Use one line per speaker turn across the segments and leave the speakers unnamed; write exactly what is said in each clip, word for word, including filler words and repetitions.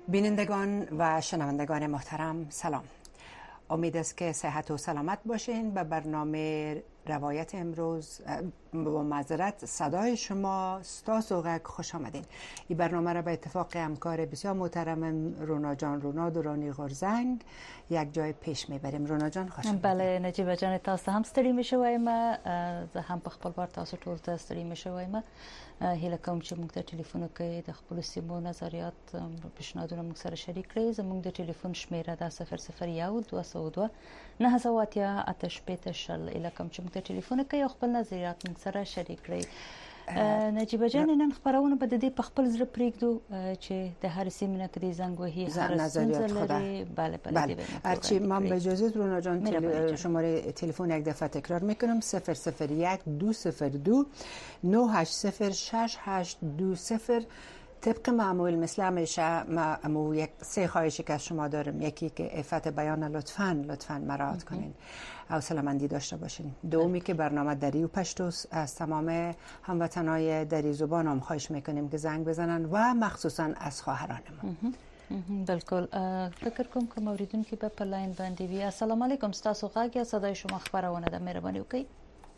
بینندگان و شنوندگان محترم سلام. امید است که صحت و سلامت باشین. به برنامه روایت امروز با معذرت صدای شما ستاس و غک خوش آمدین. این برنامه را به اتفاق همکار بسیار محترم رونا جان رونا دورانی غرزنگ یک جای پیش میبریم. رونا جان خوش آمدید.
بله نجیبه جان، تاسو هم ستړي مشوئ ما زه هم په خپل بار تاسو ټول ته ستړي مشوئ ما هیله کوم چې موږ ته ټلیفون کې د خپل سیمو نظریات پیشنهادونه موږ سره شریک کړئ. زموږ د ټلیفون شمیره د صفر صفر یو دوه سوه دوه نهه سوه اتیا اته شپېته شل هیله کوم چې موږ ته ټلیفون کوي او خپل نظریات موږ سره شریک کړئ. نجیبه جان، نن خبرونه به د دې په خپل زړه پرېږدو چې د هر سیمه نه کړي زنګ وهي هر ستونزه لري. بله بله
هرچی من به اجازه رونا جان تل... شماره تلفن یک دفعه تکرار میکنم صفر صفر یک دو صفر دو نه هشت صفر شش هشت دو صفر. طبق معمول مثل همیشه ما امو یک سه خواهشی که از شما دارم. یکی که عفت بیان لطفاً لطفاً مراعات کنین، حوصله مندی داشته باشین. دومی که برنامه دری و پشتوس از تمام هموطنای دری زبان هم خواهش میکنیم که زنگ بزنن و مخصوصاً از خواهرانمون.
بالکل فکر کوم که موریدونکو به پلاین باندې وي. السلام علیکم، ستاسو غږ یا صدای شما خبرونه ده، مهرباني وکړئ.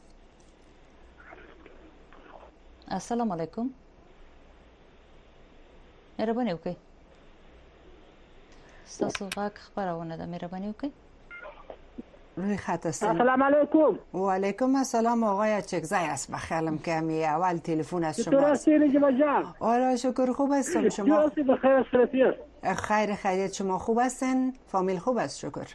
السلام علیکم، مهرباني وکړئ. ستاسو غږ خبرونه ده، مهرباني وکړئ.
روی خط هستم.
السلام علیکم.
و علیکم السلام آقای چکزای است. بخیالم که همی اول تلفن از شما.
چطور هستی نجیبه جان؟
آره شکر خوب هستم. شما
بخیر سلامتی؟
خیر خیریت. شما خوب هستین؟ فامیل خوب است؟ شکر.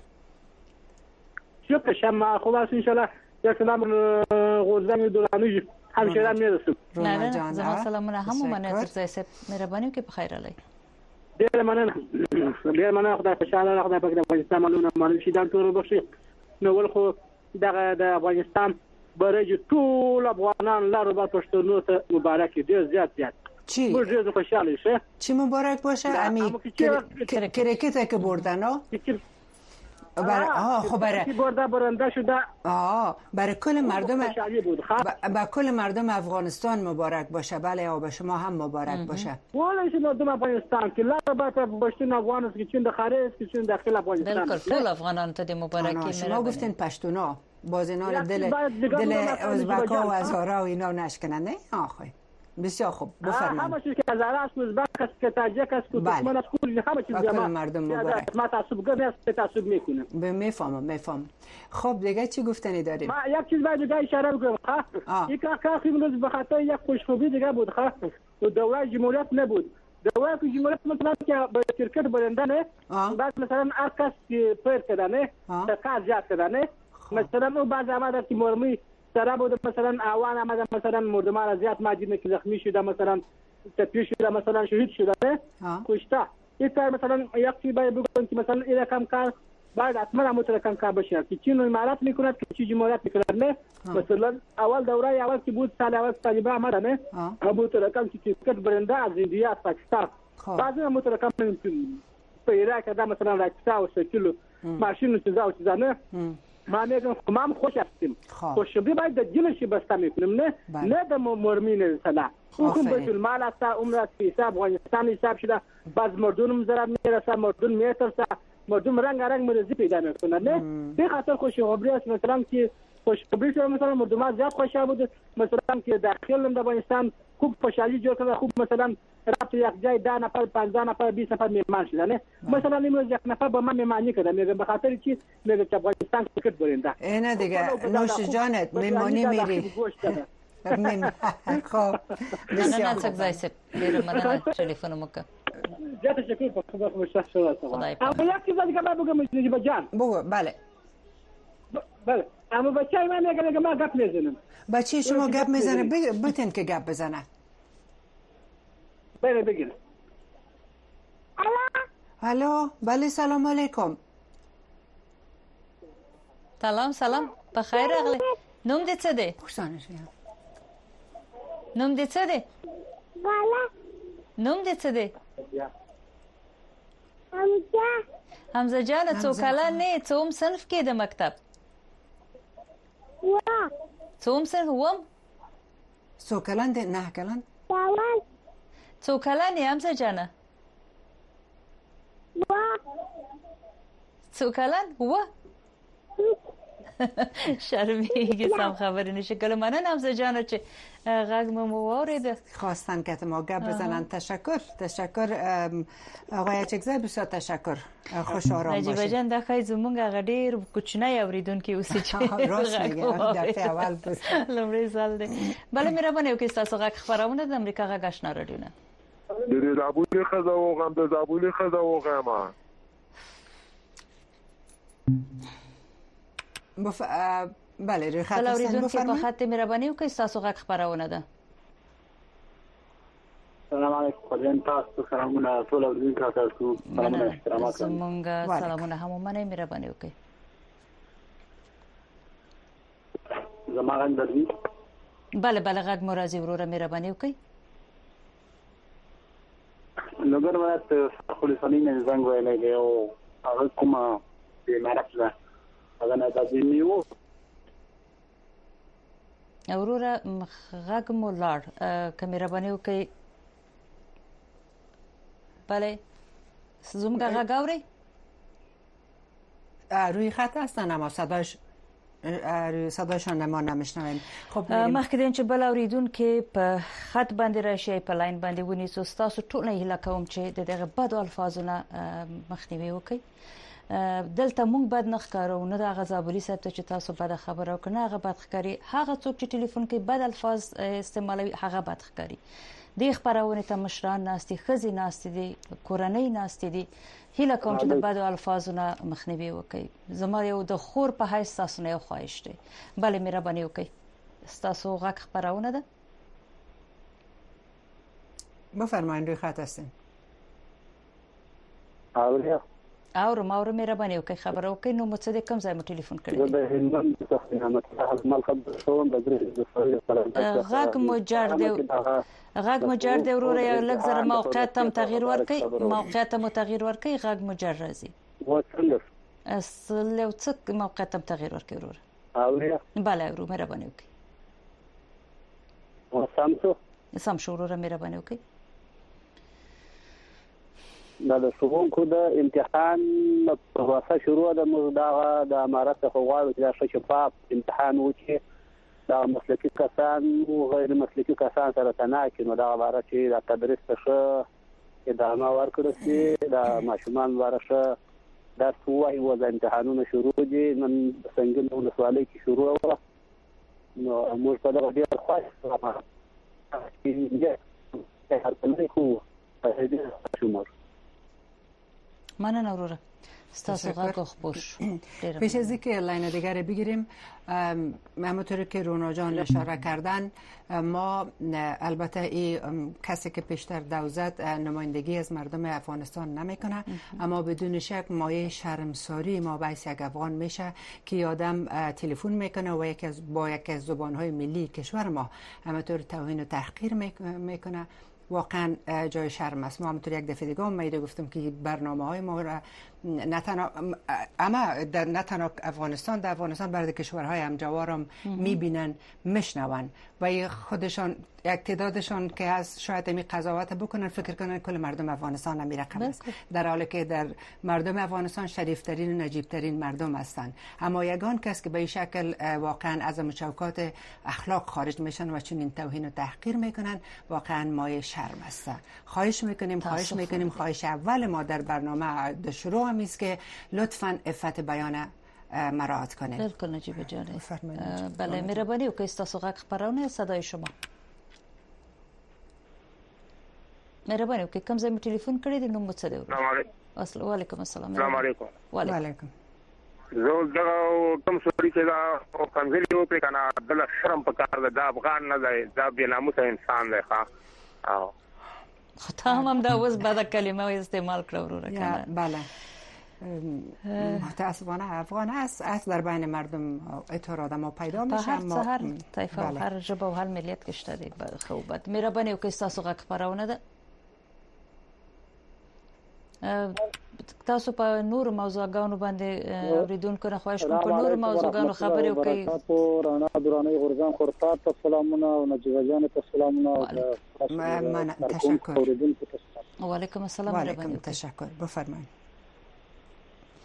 شکر شما خوب است ان شاء الله. یک سلام غوزنگ دورانی همشهرم میرسم.
نه نه زما سلامونه هم منه تر زیسه مهرباني وکړئ. په خیر علي.
ډیر مننه ډیر مننه. خدای په شان خدای په افغانستان مالونه مالونه شي دا ټول بخشي. نو ول خو دغه د افغانستان برج ټول افغانان لارو با پښتونو ته مبارک ډیر زیات زیات.
چی؟
موږ ډیر خوشاله شه.
چی مبارک باشه؟ امی کرکت که بردن ها؟ برای آه خب برای
برده برنده شده.
آه برای کل مردم با کل مردم افغانستان مبارک باشه. بله و به شما هم مبارک باشه.
والله مردم افغانستان که لار با پشتون افغان است که چون داخل است که چون داخل افغانستان.
بالکل کل افغانان ته مبارکی.
شما گفتین پشتونا باز اینا دل دل ازبکا و هزارا و اینا نشکنن نه؟ آخه بسیار خوب بفرمایید.
همه چیز که هزاره است، ازبک است، که تاجیک است، که ترکمن است، کل همه چیز
کل مردم مبارک.
ما تعصب گرمی است که تعصب میکنم.
میفهمم میفهمم. خب دیگه چی گفتنی داریم؟
ما یک چیز باید دیگه اشاره بکنم. این که کاخی امروز به خاطر یک خوشخوبی دیگه بود. و دوره جمهوریت نبود. دوره جمهوریت مثلا که به کرکت برنده نه، بعد مثلا هر کس که پیر کده نه، کار زیاد کده نه، مثلا او بعض آمده که مرمی سره بود، مثلا آوان آمده مثلا مردمان زیاد ماجید که زخمی شده، مثلا تپی شده، مثلا شهید شده نه، کشته. این کار مثلا یک چیز باید بگویم که مثلا این رقم کار باید حتما همون رقم کار بشه که چین امارات میکند که چی جمهوریت میکند نه. مثلا اول دوره اول که بود سال اول طالبان آمده نه، همون رقم که کرکت برنده از ایندیا پاکستان، بعضی همون رقم په عراق دا مثلا راکسا او شکل ماشین چیزا او چیزا نه. ما میگم ما خوش هستیم. خوشبی باید د جنش بسته میکنیم نه نه د مرمین سلا. حکم بیت المال است، عمره پیسه افغانستان حساب شده. باز مردم ضرر میرسه، مردم میترسه، مردم رنگ رنگ مرزی پیدا میکنه نه. به خاطر خوشخبری است مثلا که خوشخبری شده مثلا مردم زیاد خوشا بود، مثلا که داخل د افغانستان خوب خوشحالی جور کرده، خوب مثلا رفت یک جای ده نفر پنجاه نفر بیست نفر میهمان شده نه. مثلا امروز یک نفر با من میهمانی کرده، میگم به خاطر چی؟ میگم که افغانستان کرکت برنده.
اینه دیگه نوش جانت میمانی میری. خب
بسیار خوب. زایسه بیرون منن تلفن مکه.
زیاد تشکر به خدا خوشحال شدم. اما یک چیز دیگه من بگم نجیب جان.
بگو. بله.
بله. اما بچه‌ی من میگه میگه ما گپ میزنم.
بچه شما گپ میزنه بتن که گپ بزنه.
بله بگیر.
الو. الو بله سلام علیکم.
سلام سلام بخیر اغلی. نوم دې څه دی؟ نوم دې څه دی؟
بالا.
نوم دې څه دی؟
حمزه.
حمزه جان څو کلن نه څوم صنف کې د مکتب؟
وا.
څوم صنف وم؟
څو کلن دی؟ نه کلن؟
اول.
څو کلن یې حمزه جانه؟ څو کلن و شرمیږي سم خبرې نشه کله مننه همزه جان چې غږ مو وارد
خواستن که ما گپ بزنن. تشکر تشکر آقای چکزه، بسیار تشکر، خوش آرام باشید.
نجیب جان داخل زمونږ غډیر کوچنی اوریدونکو اوسې چې
راست میگه دفعه اول بس
لمړی ځل دی. بله مهرباني وکړئ تاسو غږ خبرونه د امریکا غږ آشنا رادیو نه
د زابولي خزه وغم د زابولي خزه وغم
بف... بله روی خط
هستن بفرمایید. په خط مهرباني وکړئ تاسو غږ خبرونه ده.
سلام علیکم تاسو سلامونه ټول اوریدونکو تاسو سلامونه احترامات
زمونږ سلامونه هم منه مهرباني وکړئ.
زما غږ درځي؟
بله بله غږ مو راځي وروره مهرباني وکړئ.
نګر ولایت خپلسانی نه زنګ ویلی دی او هغه کومه بیمارت ده هغه نه د نیو
وروره غږ مو لاړ که مهرباني وکړئ. بله زمونږ غږ اورئ؟
روی خط هستن اما صداش صداشان ما نمیشنویم. خب
مخکې د چې بل اوریدونکو په خط باندې راشي په لاین باندې ونیسو. تاسو ټول نه هیله کوم چې د دغه بدو الفاظونه مخنیوي وکړي. دلته مونږ بد نه ښکارو نه د غزابوري صاحب ته چې تاسو بد خبره وکړه هغه بد ښکاري. هغه څوک چې ټلیفون کې بد الفاظ استعمالوي هغه بد ښکاري. د خبرونه ته مشران ناستي خزي ناستي دي کورنۍ ناستي دي. هیله کوم چې د بد الفاظونه مخنیوي وکړي. زما یو د خور په حیث تاسو نه خواهش دی. بله مهرباني وکړئ. تاسو غږ خبرونه ده
بفرمایید روی خط هستین.
اوریا
اور ما اور مهرباني وکړئ خبر وکړئ. نو مڅ د کوم ځای مو ټلیفون کړی
دی؟ د هندن څخه نعمت الله مال خبر شوم د درې
غږ مو جوړ دی غږ مو جوړ دی وروره یو لږ زره موقعیت هم تغییر ورکړئ. موقعیت هم تغییر ورکړئ. غږ مو جوړ راځي.
وڅنګ
اصل یو څه موقعیت هم تغییر ورکړئ وروره.
اوریا
بله ورو مهرباني وکړئ.
و سم شو
سم شو وروره مهرباني وکړئ.
دا د ښوونکو د امتحان په واسطه شروع د مزداغه د امارت څخه غواړي چې دا شفاف امتحان وکړي. دا مسلکي کسان او غیر مسلکي کسان سره تناکي نو دا عبارت چې د تدریس څخه ادامه ورکړي شي. دا ماشومان ورشه دا سوای و د امتحانونو شروع دي نن څنګه نو سوالي کې شروع وره نو موږ په دغه ډیر خوښ راځو چې هر کله کو په دې شمار
مننه وروره. ستاسو غږ خوش.
پیش از اینکه لاین دیگر بگیریم همونطوری که رونا جان اشاره کردن ما البته این کسی که پیشتر دو زد نمایندگی از مردم افغانستان نمیکنه اما بدون شک مایه شرمساری ما باعث یک افغان میشه که آدم تلفن میکنه و یکی از با یکی از زبانهای ملی کشور ما همونطور توهین و تحقیر میکنه. واقعا جای شرم است. ما همونطور یک دفعه دیگه اومده گفتم که برنامه های ما را نه تنها اما در نه تنها افغانستان در افغانستان برای کشورهای همجوار هم میبینن میشنون و خودشان یک تعدادشان که از شاید می قضاوت بکنن فکر کنن کل مردم افغانستان هم رقم است در حالی که در مردم افغانستان شریفترین و نجیبترین مردم هستند. اما یگان کس که به این شکل واقعا از چوکات اخلاق خارج میشن و چنین توهین و تحقیر میکنن واقعا مایه شرم است. خواهش میکنیم خواهش میکنیم خواهش اول ما در برنامه در شروع هم است که لطفاً عفت بیان مراعات کنید.
بالکل نجیب جان. بله مهربانی وکړئ. تاسو غږ خبرونه صدای شما مهرباني وکړئ. کوم ځای مو ټلیفون کړی دی نوم مو څه دی؟
السلام علیکم.
السلام علیکم. السلام
السلام علیکم.
وعلیکم.
زه دا کوم سوري چې دا کنځلې وکړي کنه د شرم په کار ده افغان نه دی دا بې ناموسه انسان دی ښا او
خو هم هم دا اوس بعد کلمه استعمال کړو وروره کنه.
بله متاسفانه افغان است است در بین مردم اعتراض ما پیدا میشه.
اما هر طایفه و هر ژبه و هر ملیت کې شته دی خوبت مهرباني وکړئ. تاسو غږ خبرونه ده تاسو په نور موضوعګانو باندې اوریدونکو نه خواهش کوم په نور موضوعګانو خبرې وکړئ.
تاسو رانا درانه غرزان خورتا ته سلامونه او نجیب جان ته سلامونه.
من تشکر.
وعلیکم السلام.
وعلیکم تشکر. بفرمایید.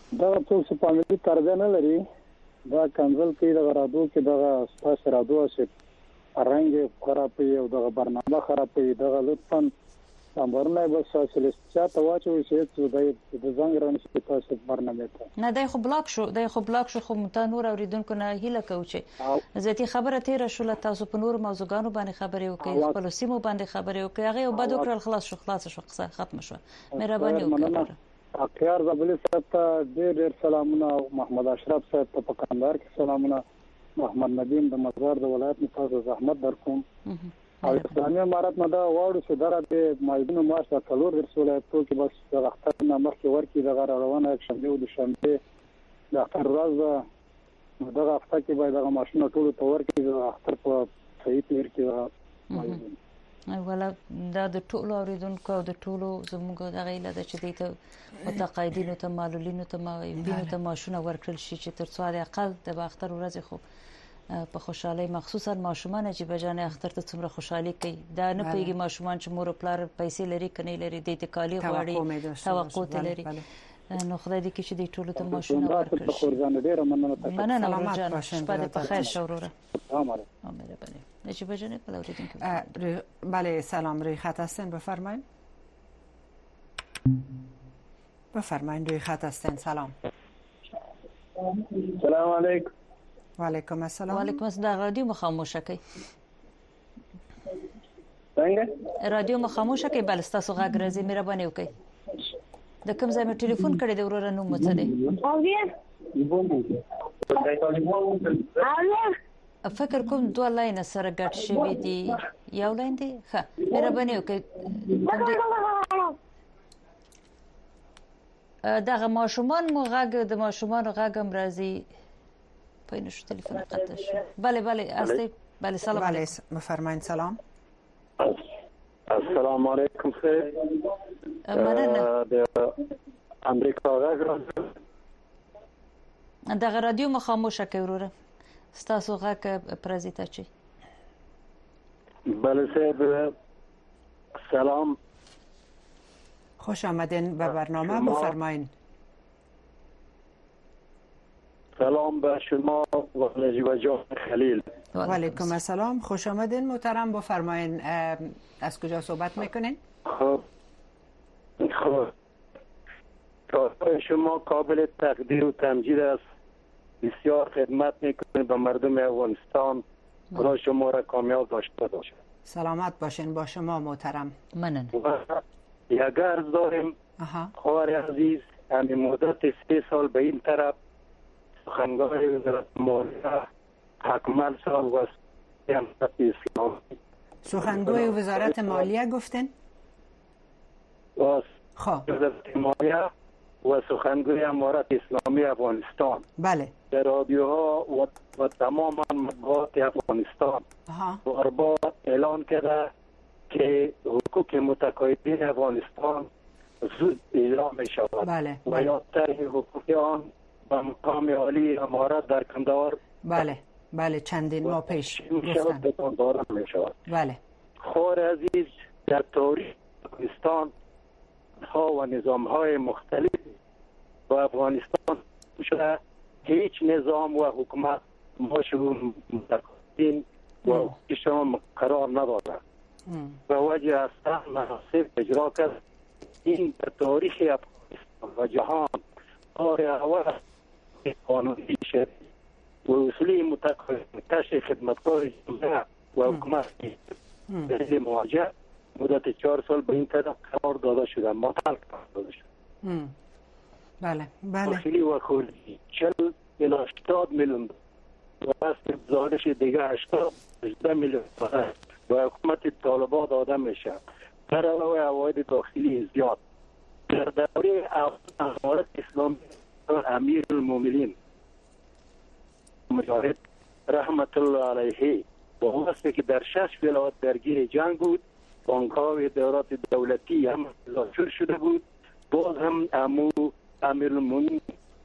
دا څو سپانلی ترځه نه لري دا کنزل کې د رادیو کې د تاسو رادیو چې رنګ خرابې او د برنامه خرابې د لطفاً امرونه به سوسیالیست ته واچوي چې د زنګ رانه چې تاسو برنامه ته
نه دی خو بلاک شو دی خو بلاک شو خو مت نور اوریدونکو نه هیله کوي چې زه تی خبره تیر شو تاسو په نور موضوعګانو باندې خبرې وکړئ خپل سیمو باندې خبرې وکړئ هغه یو بد وکړل خلاص شو خلاص شو قصه ختم شو مهرباني وکړئ
اخیار زبلی صاحب ته ډېر ډېر سلامونه محمد اشرف صاحب ته په کندهار کې سلامونه محمد ندیم د مزار د ولایت نه تاسو زحمت درکوم او اسلامي امارات نه دا واړو چې دغه د مایدونو مارش د کلور ولایتو کې بس د اختر نه مخکې ورکی د غیر روانه یک شنبه او د شنبه د اختر ورځ دغه اختر کې باید دغه ماشینه ټول ته ورکی د اختر په صحیح تیر کې
ولا دا د ټولو اوریدونکو او د ټولو زموږ د غیله د چې د متقاعدینو ته معلولینو ته معیوبینو ته ماشونه ورکړل شي چې تر څو د اقل د اختر ورځ خو په خوشحالي مخصوصا ماشومان چې بجانه اختر ته څومره خوشحالي کوي دا نه پیږي ماشومان چې مور پلار پیسې لري کني لري د تکالی غواړي توقع لري نو خدای دې کې چې د ټولو ته ماشونه ورکړي
خورځان ډیره مننه
مننه سلامت باشین شپه په خیر شوروره مهرباني نشي بجانه په لوري
بله سلام روی خط هستین بفرمایید بفرمایید روی خط هستین سلام
سلام علیکم
و علیکم السلام
و علیکم السلام رادیو مخاموشه کی
څنګه
رادیو مخاموشه کی بل تاسو غږ راځي مهرباني وکړئ د کوم ځای مې ټلیفون کړی د ورور نوم څه دی فکر کوم دوه لاین سره ګډ شوی دی یو لاین دی ښه مهرباني وکړئ دغه ماشومان مو غږ د ماشومان غږ هم راځي پاینو شو تلفن قطع شو بله بله اصلی بله سلام
بله بفرمایید سلام
السلام علیکم خیر
مننه
د امریکا غږ
دغه رادیو مخاموشه کوي وروره ستاسو غږ پرزیتا چی
بله صاحب سلام
خوش آمدین به برنامه بفرمایید
سلام به شما و نجیب جان خلیل
و علیکم السلام خوش آمدین محترم بفرمایید از کجا صحبت میکنین؟
خب خب شما قابل تقدیر و تمجید است بسیار خدمت میکنید به مردم افغانستان خدا شما را کامیاب داشته باشد
سلامت باشین با شما محترم
مننه
یک عرض داریم خواهر عزیز همین مدت سه سال به این طرف سخنگوی وزارت مالیه اکمل صاحب و امارت اسلامی
سخنگوی وزارت مالیه گفتن؟
خب وزارت مالیه و سخنگوی امارت اسلامی افغانستان
بله
در رادیوها و, و تمام مطبوعات افغانستان بار بار اعلان کرده که حقوق متقاعدین افغانستان زود اجرا می شود
بله
و یا طرح حقوق آن به مقام عالی امارت در کندهار
بله بله چندین ماه پیش
گفتن
بله
خواهر عزیز در تاریخ افغانستان ها و نظام های مختلف و افغانستان شده هیچ نظام و حکومت ما شما متقاعدین و حقوقشان قرار نداده به وجه اصلا مناسب اجرا کرد این در تاریخ افغانستان و جهان کار اول قانونی شد و اصولی متقاعد کشف خدمتکار جمعه و حکومت دلیل مواجه مدت چهار سال به این طرف قرار داده شده معطل قرار داده شده
بله بله
داخلی و خارجی چهل الی هشتاد میلیون و از گزارش دیگه هشتاد هجده میلیون و حکومت طالبان داده میشه در علاوه عواید داخلی زیاد در دوره امارت اسلامی امیر المومنین مجاهد رحمت الله علیه با واسطه که در شش ولایت درگیر جنگ بود بانک‌های دولت دولتی هم لاچور شده بود باز هم امو امیر المومنین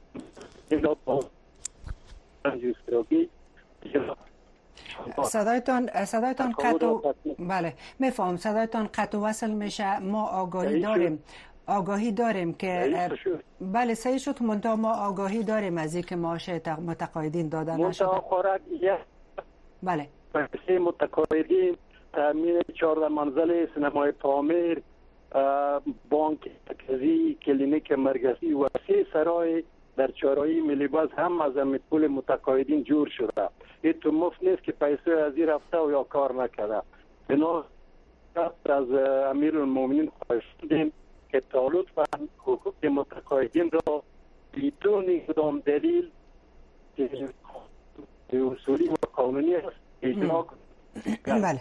صدایتان صدایتان قطع بله میفهم صدایتان قطع وصل میشه ما آگاهی داریم آگاهی داریم که بله صحیح شد، منتها ما آگاهی داریم از اینکه معاش متقاعدین دادن نشده.
منتها خوراک
بله
پیسه متقاعدین، تامین چهارده منزل، سینمای تعمیر، بانک مرکزی، کلینیک مرکزی و سه سرای در چهارراهی ملی باز هم از پول متقاعدین جور شده. این تو مفت نیست که پیسه از این رفته و یا کار نکرده. بنا از امیرالمومنین خواهش کردیم که تا لطفاً حقوق متقاعدین را بدون کدام دلیل که اصولی و قانونی است اجرا کنید.
بله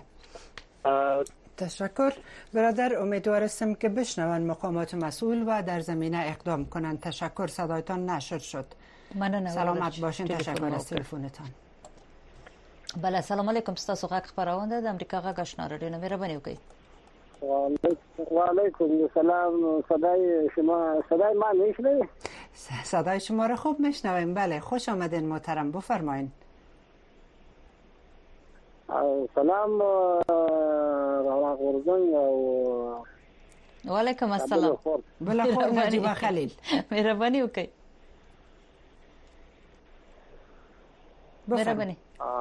تشکر برادر، امیدوار هستم که بشنون مقامات مسئول و در زمینه اقدام کنند. تشکر، صدایتان نشر شد.
مننه.
سلامت باشین. تشکر از تلفنتان.
بله سلام علیکم، ستاسو غږ خپرونه د امریکا غږ آشنا رادیو نه مهرباني وکړئ.
و علیکم السلام. صدای شما صدای من میشنوید؟
صدای شما را خوب میشنویم. بله خوش آمدین محترم، بفرمایید.
سلام رانا غورزنگ و
و علیکم السلام.
بلخور نجیبه خلیل،
مهرباني وکړئ. مهرباني.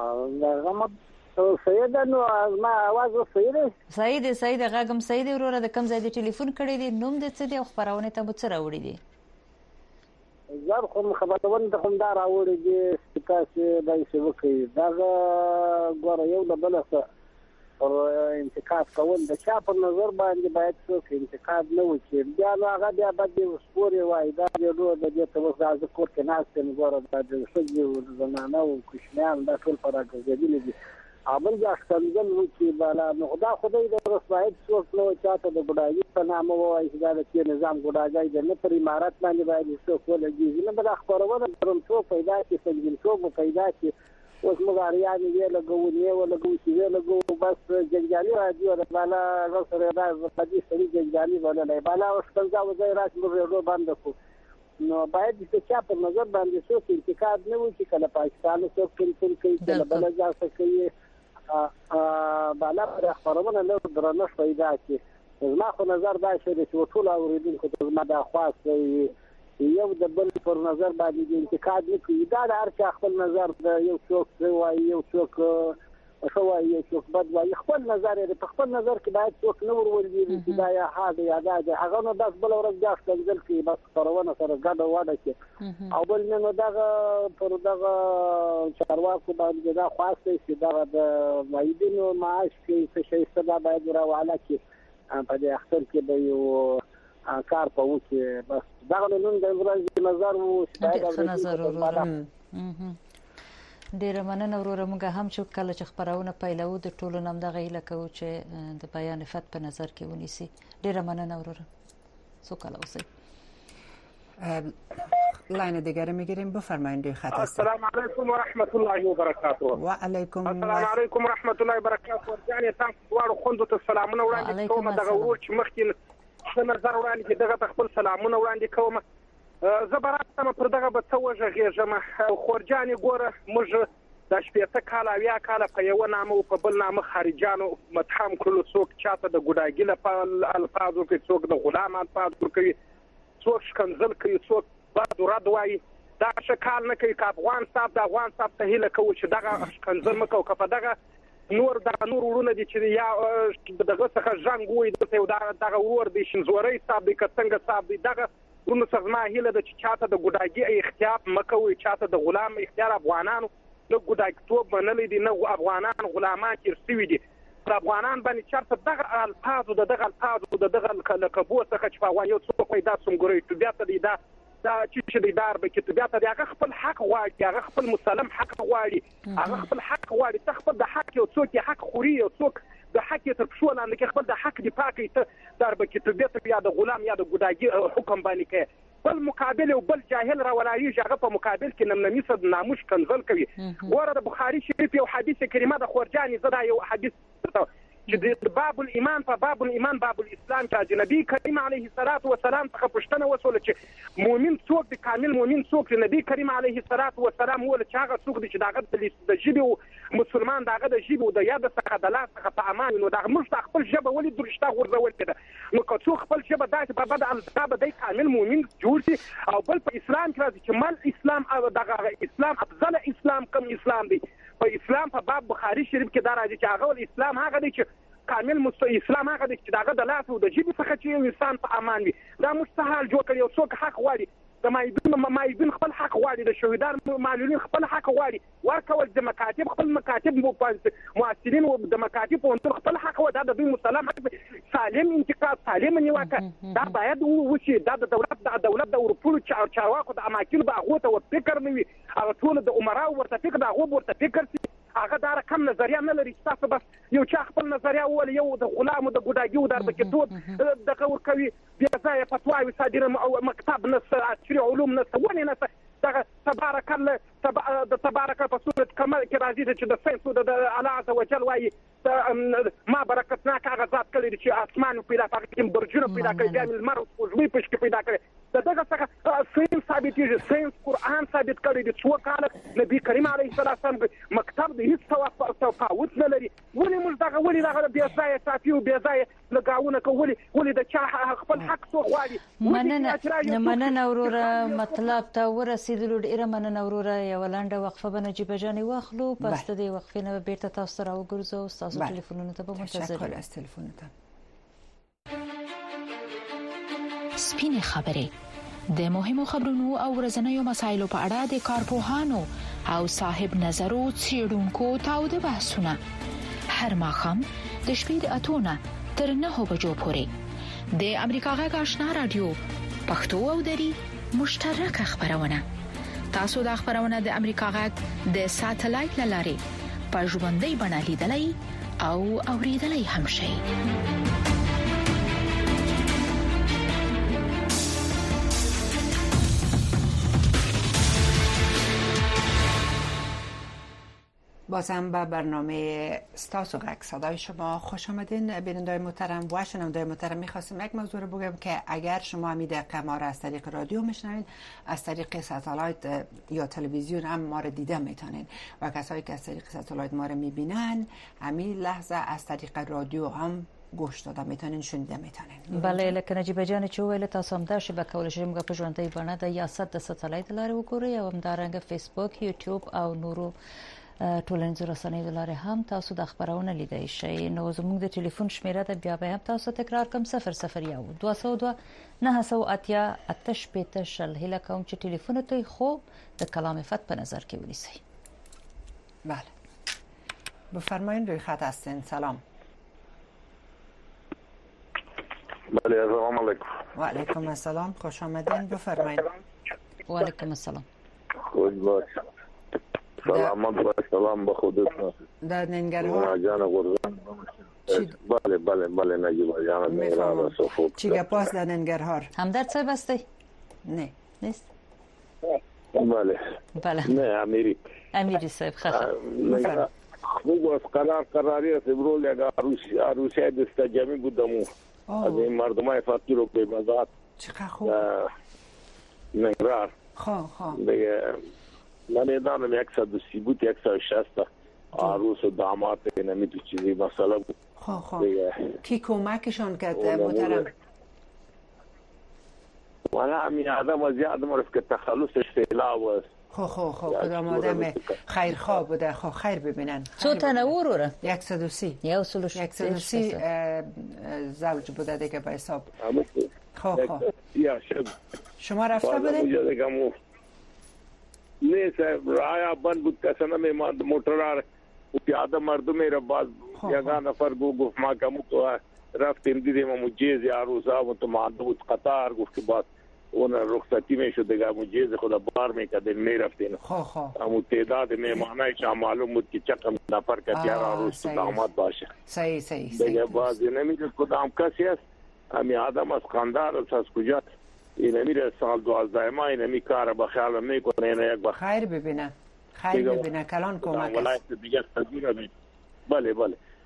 سید نو از ما आवाज وسیده؟
سید سید غاګم سید وروره د کم ځای دی ټلیفون کړی دی، نوم دې څه دی او خبرونه ته مو څه راوړي دي؟
زر خو خبرونه ته هم دا راوړي دي چې تاسو دای څه وکړي. دا غوړ یو د بل څه او انتقاد کول د چا په نظر باندې باید څوک انتقاد نه وکړي. بیا نو هغه بیا باندې سپوري وای دا ډېر د دې ته وځه د کور کې ناس ته غوړ د شګو زمانه او کوشنیان دا ټول پر راګرځېدلي دي. اول ځا څنګه نو چې بالا نو خدا خدای د رسوایت څوک نو چاته د ګډاګي په نامه وایي چې دا د نظام ګډاګي د نه پر امارات باندې باندې څوک ولګي. نه به خبرونه درم څو پیدا کې څنګه څوک پیدا کې اوس موږ اړیان یې لګونی ولګو چې لګو بس جنجالي راځي او بالا غوسره راځي په دې سړي جنجالي بالا بالا اوس څنګه وځي راځي موږ باندې کو نو باید چې چا په نظر باندې څوک انتقاد نه وکړي. کله پاکستان څوک کوي کوي کله بل ځای کوي بالا پر خبرونه له درنه پیدا کی. زما خو نظر دا شری چې ټول اوریدونکو ته زما د خاص یو د بل پر نظر باندې انتقاد نه کوي. دا د هر چا خپل نظر د یو څوک وایي یو څوک شو وایي یو څوک بد وایي. خپل نظر یې په خپل نظر کې باید څوک نه ورولي چې دا یا هاده یا دا هغه نو داس بل ورځ بیا څنګه کوي بس پرونه سره ګډه واده کې او بل نو دغه پر دغه چارواکو باندې دا خاصه چې دا د وایدینو معاش کې څه شي څه باید راواله کې په دې اختر کې به یو کار پوه کې بس دا نن د ورځې نظر وو
چې دا نظر وروره. ډیره مننه وروره. موږ هم چې کله چې خبرونه پیلو د ټولو نام دغه ایله کوو چې د بیان فت په نظر کې ونیسي. ډیره مننه وروره. سوکاله اوسئ.
لاین دیگر میگیریم، بفرمایید. روی خط هستید.
السلام علیکم و رحمت الله و برکاته.
و علیکم
السلام علیکم و رحمت الله و برکاته. ورجانې تاسو دواړو خوندو ته سلامونه وړاندې کوم. دغه ورور چې مخکې څه نظر وړاندې کې دغه خپل سلامونه وړاندې کوم. زه به راتم پر دغه به څه وږغېږم. خورجانې ګوره موږ د شپېته کاله اویا کاله په یوه نامه او په بل نامه خارجیانو متهم کړلو. څوک چاته د ګوډاګي له الفاظ ورکوي، څوک د غلام الفاظ ورکوي، څوک ښکنځل کوي، څوک بد و رد وایي. دا ښه کار نه کوي. که افغان صاحب د افغان صاحب ته هیله کوو چې دغه ښکنځل مه کوو. که په دغه نور دغه نور ورونه دي چې یا دغه څخه ژنګ ووایي دلته یو دغه ورور دی شینزورۍ صاحب دی که څنګه صاحب دی، دغه ورونو څخه زما هیله ده چې چاته د ګوډاګي اختیار مه کوئ، چاته د غلام اختیار. افغانانو نه ګوډاګیتوب منلی دی، نه افغانان غلامان تېر سوي دي. پر افغانان باندې چېرته دغه الفاظو د دغه الفاظو د دغه لقبو څخه چې په افغان یو څوک وایي دا سونګورۍ طبیعته دی، دا دا چې دی دار به کې طبیعته دی، هغه خپل حق غواړي، هغه خپل مسلم حق غواړي، هغه خپل حق غواړي. ته خپل د حق یو څوک یې حق خوري، یو څوک د حق یې تر پښو لاندې کې خپل د حق دفاع کوي، ته دار به کې طبیعته یا د غلام یا د ګوډاګي حکم باندې کوي. بل مقابل او بل جاهل راولایږي، هغه په مقابل کې نمنمي صد ناموش کنزل کوي. ګوره د بخاري شریف یو حدیث کریمه د خورجانې زه دا یو حدیث چې د باب الایمان په باب الایمان باب الاسلام کې نبی کریم علیه الصلاۃ والسلام څخه پوښتنه وسوله چې مؤمن څوک دی، کامل مؤمن څوک دی. نبی کریم علیه الصلاۃ والسلام وویل چې هغه څوک دی چې دغه د ژبې مسلمان دغه د ژبې او د یاد څخه د لاس څخه په امان نو دغه موږ خپل ژبه ولې درشته غورځول کېده. نو که څوک خپل ژبه داسې په بد الفاظ دی کامل مؤمن جوړ شي. او بل په اسلام کې راځي چې مل اسلام او دغه اسلام افضل اسلام کوم اسلام دی. په اسلام په باب بخاری شریف کې دا راځي چې هغه اسلام هغه دی چې کامل مست اسلام هغه دی چې دغه د لاس او د ژبې څخه چې انسان په امان وي. دا مستحال جوړ کړي. یو څوک حق غواړي د مایدون مایدون خپل حق غواړي، د شهیدان معلولین خپل حق غواړي، ورکول د مکاتب خپل مکاتب مؤثرین او د مکاتب په خپل حق و. دا د دوی مسلم حق سالم انتقاد سالم نیوکه دا باید وشي. دا د دولت د دولت د اروپولو چارواکو د اماکن به هغه ته فکر نه وي. هغه ټول د عمرا ورته فکر دا هغه ورته فکر سي. هغه دا رقم نظریه نه لري چې تاسو بس یو چا خپل نظریه ول یو د غلام د ګډاګي او د بکټوت د قور کوي بیا ځای فتوا صادره مکتب نس عصري علوم نس ونی نس دغه تبارک الله د تبارک په صورت کمال کې راځي چې د ساينس د الله عز وجل وايي ما برکتنا هغه ذات کړی چې اسمان پیدا کړی برجونه پیدا کړی د المر او ژوي پښې پیدا کړی. دغه څنګه ساينس ثابتېږي، ساينس قرآن ثابت کړی دی چې وکاله نبی کریم علیه السلام مکتب د هیڅ تفاوت نه لري. ولې موږ دغه ولې دغه بې ځایه صافي او بې ځایه لګاونه کوي؟ ولې د چا خپل حق څو غواړي؟
مننه مننه وروره مطلب ته ورسېدلو. ډېره مننه وروره. یو لنډه وقفه به نجیبه جانې واخلو، پس د دې وقفې نه بیرته تاسو ته راوګرځو. ستاسو ټلیفونونو ته به منتظر یو.
سپینې خبرې د مهمو خبرونو او ورځنیو مسایلو په اړه د کارپوهانو او صاحب نظرو څېړونکو تاوده بحثونه هر ماښام د شپې د اتو نه تر نهو بجو پورې د امریکا غږ آشنا رادیو پښتو او دری مشترکه خبرونه. تاسو د خبرونه د امریکا غږ د ساتلایت لارې په ژوندۍ بڼه لیدلای او اوریدلای هم شئ.
بازم به برنامه ستاسو غږ صدای شما خوش آمدین. بینندگان محترم و شنوندگان محترم، می‌خواستم یک موضوع رو بگم که اگر شما همین دقیقه ما را از طریق رادیو میشنوید، از طریق ساتلایت یا تلویزیون هم ما را دیده میتونین و کسایی که از طریق ساتلایت ما را میبینن همین لحظه از طریق رادیو هم گوش داده میتونین، شنیده میتونین.
بله، لکه نجیبه جان چې ویل تاسو هم دا شبکه ولې شي موږ په ژوندۍ بڼه د یاست د ساتلایت لارې وګورئ او هم دارنګه فیسبوک، یوټیوب او نورو ټولنیزو رسنیو د لارې هم تاسو د خبرونه لیدای شئ. نو زموږ د ټلیفون شمیره ده، بیا به هم تاسو تکرار کوم صفر صفر یو دوه سوه دوه نهه سوه اتیا اته شپېته شل. هیله کوم چې ټلیفون ته خو د کلام فت په نظر کې ونیسئ.
بله، بفرمایید. روی خط هستین. سلام.
بله، السلام علیکم.
و علیکم السلام، خوش آمدین. بفرمایید.
و علیکم السلام.
خوش باش. سلامت و سلام به خودتون.
در ننگرهار
جان غرزان. بله بله بله نجیب جان ننگرهار صفوت.
چی گپاس در ننگرهار؟
همدرد صاحب هستی؟
نه
نیست.
بله
بله
نه امیری
امیری صاحب خیلی
خوب از قرار قراری است برول یک عروسی عروسی دستجمی بودم از این مردمای فقیر و بی‌مزاج.
چقدر خوب.
ننگرهار.
خواه خواه.
دیگه من دانم یک صد و سی بود، یک صد و شصت عروس و داماد اینمی تو چیزی مسئله بود.
خواه خواه. کی کمکشون کرد محترم؟
والا همین آدم از یادم رفت که تخلصش سیلاب است.
خو خو خو کدام آدم خیرخواه بوده. خو خیر ببینن.
چو تنور رو؟
یک و سی. یک و سی زوج بوده دیگه به حساب. خو خو. شما رفته بودین؟
نه صاحب رایا بند بود کسا نمیماند موترار و پیاده مردم میره باز یگا نفر گو گفت ما کمو تو رفتیم دیدیم مجیز عروسا و تو مانده بود قطار گفت که باز اون رخصتی میشد دیگه مجیز خدا بار میکردیم میرفتیم امو تعداد میمانه شما معلوم بود که چقدر نفر کتیار عروس تو داماد باشه
صحیح صحیح
دیگه باز نمیدید کدام کسی هست همی آدم از خاندار از کجاست این میره سال دوازده ماه این می کار با خیال میکنه این یک با
خیر ببینه خیر ببینه کلان کمک است
دیگه تدبیر بله بله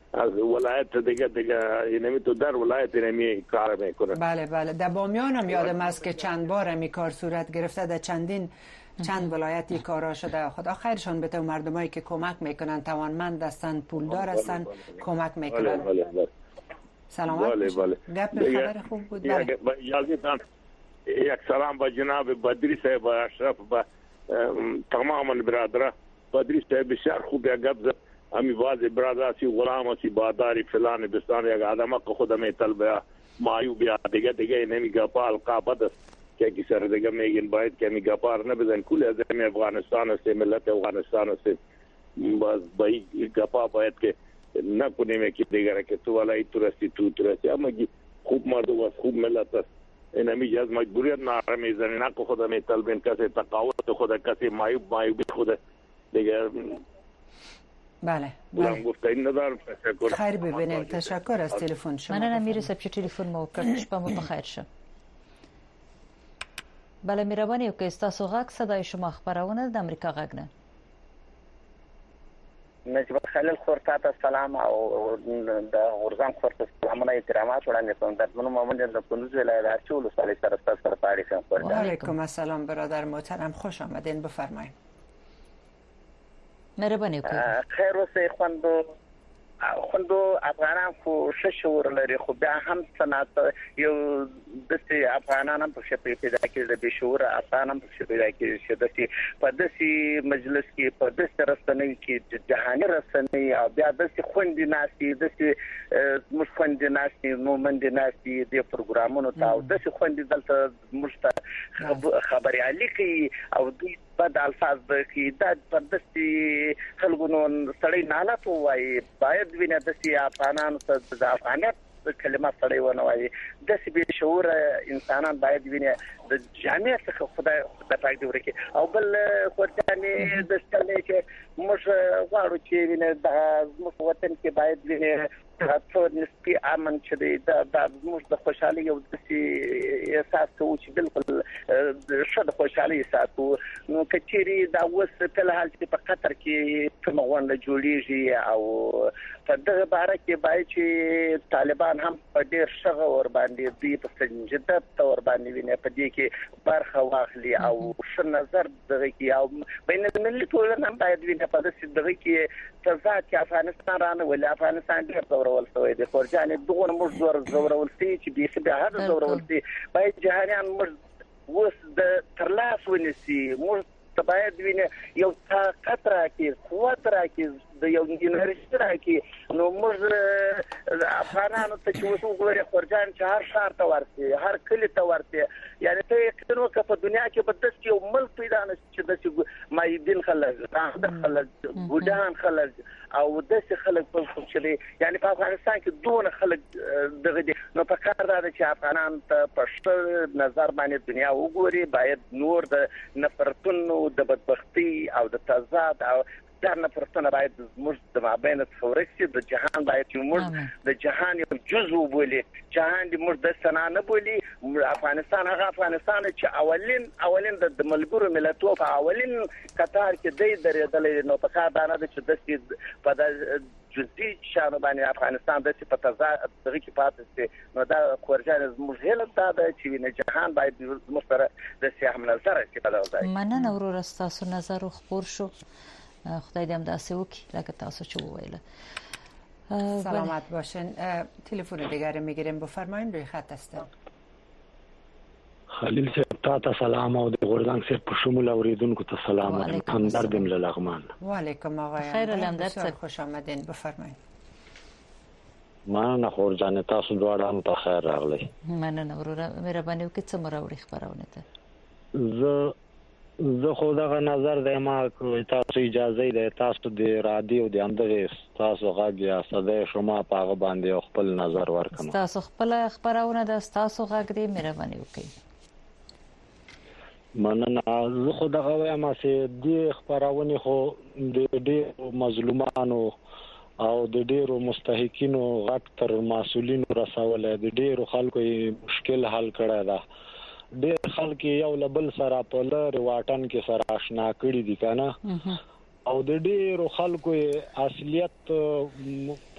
از ولایت دیگه دیگه اینمی تو در ولایت اینمی کار میکنه.
بله بله در بامیان هم یادم است که چند بار همی کار صورت گرفته، در چندین چند ولایتی کارا شده. خدا خیرشان بده مردمایی که کمک میکنن، توانمند هستن، پولدار هستن، کمک میکنن.
بله بله.
سلامت
بله بله.
گپ خبر خوب بود. بله.
یازیتان یک سلام با جناب بدری صاحب و اشرف و تمام برادران. بدری صاحب بسیار خوب یک گپ زد. امی باز برادراسی غلامی باداری فلان بستان یک آدم که خودم طلبه معیوب یا دیگه دیگه نمیگه پال قابت است که کی سر دیگه میگن باید که میگه پار نبزن کل از افغانستان است، ملت افغانستان است. باز باید گپا باید که نکنیم که دیگه که تو ولای تورستی تو تورستی اما خوب مردم است، خوب ملت است. این همی از مجبوریت ناره میزنی نه که خودم طلبین کسی تقاوت خود کسی معیوب معیوبی خود دیگه.
بله
بله گفته این ندارم. تشکر.
خیر ببینیم. تشکر از تلفن شما.
من نمیره سب چه تلفن مو کرد شپه مو بخیر شه. بله مهربانی وکړئ ستاسو غږ صدای شما خبرونه د امریکا غږ نه.
نجیب خلیل خورتا ته سلام او د غورزان خورتا سلامونه احترامات وړاندې کوم. د منو محمد د کندوز ولایت ټول سالي سره تاسو سره پاړې کوم.
و علیکم السلام برادر محترم، خوش آمدین، بفرمایید.
مهرباني وکړئ.
خیر اوسئ. خوندو خوندو افغانان خو ښه شعور لري، خو بیا هم صنعت یو داسې افغانان هم پکښې پیدا کېږي، د بې شعوره افغان هم پکښې پیدا کېږي چې داسې په داسې مجلس کې په داسې رسنیو کې جهاني رسنۍ او بیا داسې خوندې ناستې داسې زموږ خوندې ناستې مومندې ناستې دې پروګرامونو ته او داسې خوندې دلته موږ ته خبریالي کوي او دوی بد الفاظ کوي. دا په داسې خلکو نو سړی نالت ووایي باید وینه داسې افغانانو ته د افغانیت کلمه سړی ونه وایي. داسې بې شعوره انسانان باید وینه د جامع څخه خدای خدای پاک دې ورکړي. او بل خورجانې د ستنې چې موږ غواړو چې وینه د زموږ وطن کې باید وینه څو نسبي امن چې دی دا زموږ د خوشحالۍ یو داسې احساس کوو چې بالکل ښه د خوشحالۍ احساس کوو. نو که چیرې دا اوس په الحال چې په قطر کې کومه غونډه جوړیږي او په دغه باره کې باید چې طالبان هم په ډېر ښه ور باندې دوی په سنجیده تور باندې ویني په دې کې برخه واخلي او ښه نظر دغه کې او بین المللي ټولنه باید ویني په داسې دغه کې تضاد چې افغانستان رانه ولې افغانستان ډېر زورول شوی دی. خورجانې دغه موږ زور زورول شي چې بیخي به هر زورول شي باید جهانیان موږ اوس د ترلاس ونیسي. موږ ته باید ویني یو طاقت راکړي، قوت راکړي، د یو انرژي راکړي. نو موږ افغانانو ته چې اوس وګورئ خورجان چې هر ښار ته ورسي، هر کلي ته ورسي، یعنی ته یقین وکړه په دنیا کې به داسې یو ملک پیدا نه شي چې داسې مایدین خلک، راغده خلک، بوډان خلک او داسې خلک په چې دی یعنی په افغانستان کې دونه خلک دغه دي. نو په کار دا چې افغانان ته په ښه نظر باندې دنیا وګوري، باید نور د نفرتونو د بدبختي او د تضاد او دا نفرتونه باید زموږ د مابین څخه ورسي. د جهان باید چې موږ د جهان یو جزء وبولي. جهان دې موږ د سنا نه بولي. افغانستان هغه افغانستان چې اولین اولین د ملګرو ملتونو په اولین قطار کې دی درېدلې. نو په کار دا نه ده چې داسې په جزئي شانو باندې افغانستان داسې په تضاد دغه کې پاتې شي. نو دا خورجان زموږ هیله دا ده چې وینه جهان باید زموږ سره داسې هم نظر شي په دغه ځای.
مننه ورور ستاسو نظر خبر شو. خدای دې هم داسې وکړي لکه تاسو چې وویل.
سلامت باشین. تلفن دیگر میگیریم، بفرمایید، روی خط هستید.
خلیل صاحب تا ته سلام او د غورزنګ صاحب په شمول اوریدونکو ته سلام. همدرد یم له لغمان.
و علیکم آقای
خیر الحمد صاحب،
خوش آمدین، بفرمایید.
مننه خورجان، تاسو دواړه هم ته خیر راغلی.
مننه وروره، مهرباني وکړئ څه مراوړي خبرونه ته.
زه زه خو دغه نظر دی ما تاسو اجازه ده تاسو د رادیو د اندغه تاسو غږ یا صدای شما په هغه باندې خپل نظر ورکړم.
تاسو خپل خبرونه د تاسو غږ دی، مهرباني وکړئ.
مننه. زه خو دغه وایم چې د خبرونه خو د ډېرو مظلومانو او د ډېرو مستحقینو غږ تر مسؤلینو رسولای، د ډېرو خلکو مشکل حل کړی ده. ډېر خلک یو لبل سره په لر واټن کې سره آشنا کړي دي کنه، او د ډېرو خلکو اصلیت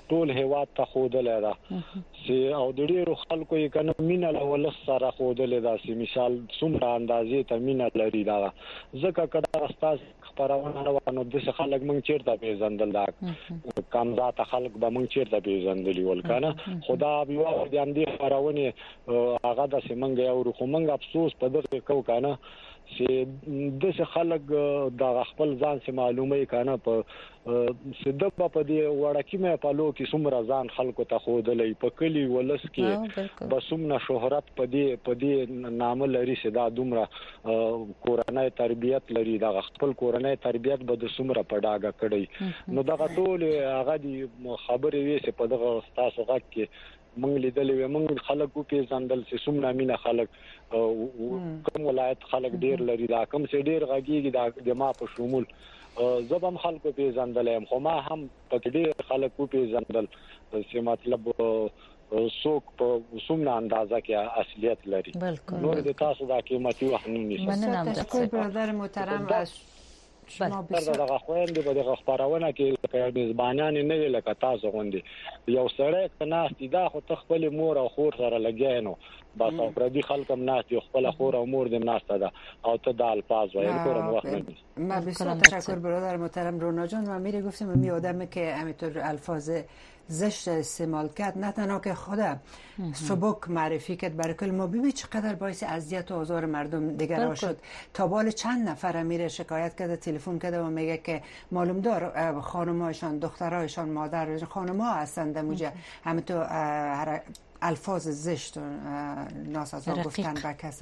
ټول هیواد ته خودلې ده چې او د ډیرو خلکو یې کنه مینا له سره خودلې ده چې مثال څومره اندازې ته مینا لري دا ځکه کدا استاد خبرونه روانو د څه خلک مونږ چیرته پیژندل دا کمزات خلک به مونږ چیرته پیژندلی ول کنه خدا بیا د اندې خبرونه هغه د سیمنګ یو خو مونږ افسوس په دغه کو کنه چې د څه خلک د خپل ځان سم معلومه کنه په سدب په دې وړکی مې په لو کې څومره ځان خلکو ته خودلې په کلی ولس کې بسومنه شهرت په دې په دې نام لري چې دا دومره کورنۍ تربيت لري دا خپل کورنۍ تربيت به د څومره په ډاګه کړی نو دا ټول هغه دي خبرې وي چې په دغه تاسو غږ کې مونږ لیدلې مونږ خلکو په ځندل چې څومره مینه خلک کوم ولایت خلک ډیر لري دا کوم چې ډیر غږیږي دا د ما په شمول زبم خلکو په ځندل خو ما هم په ډیر خلکو په ځندل چې مطلب سوق په څومره اندازه کې اصلیت لري نور د تاسو دا قیمتي وحنو نشي
تشکر برادر محترم
شما بسیار دغه خويندې په دغه خبرونه کې لکه میزبانان نه وی لکه تاسو غوندي یو سړی کناست دا خو تخپل مور او خور سره لګینو بس او پردي خلکم ناست یو خپل خور او مور دې ناست ده او ته د الفاظ وایي کورم وخت نه
ما بسیار تشکر برادر محترم رونا جان و میره گفتم می آدمی که همینطور الفاظ زشت استعمال کرد نه تنها که خدا سبک معرفی کرد برای کل ما ببین چقدر باعث اذیت و آزار مردم دیگر شد تا بال چند نفر میره شکایت کرده تلفن کرده و میگه که معلوم دار خانمایشان دخترایشان مادر خانم‌ها هستند موجه همینطور الفاظ زشت و ناسزا گفتن به کسی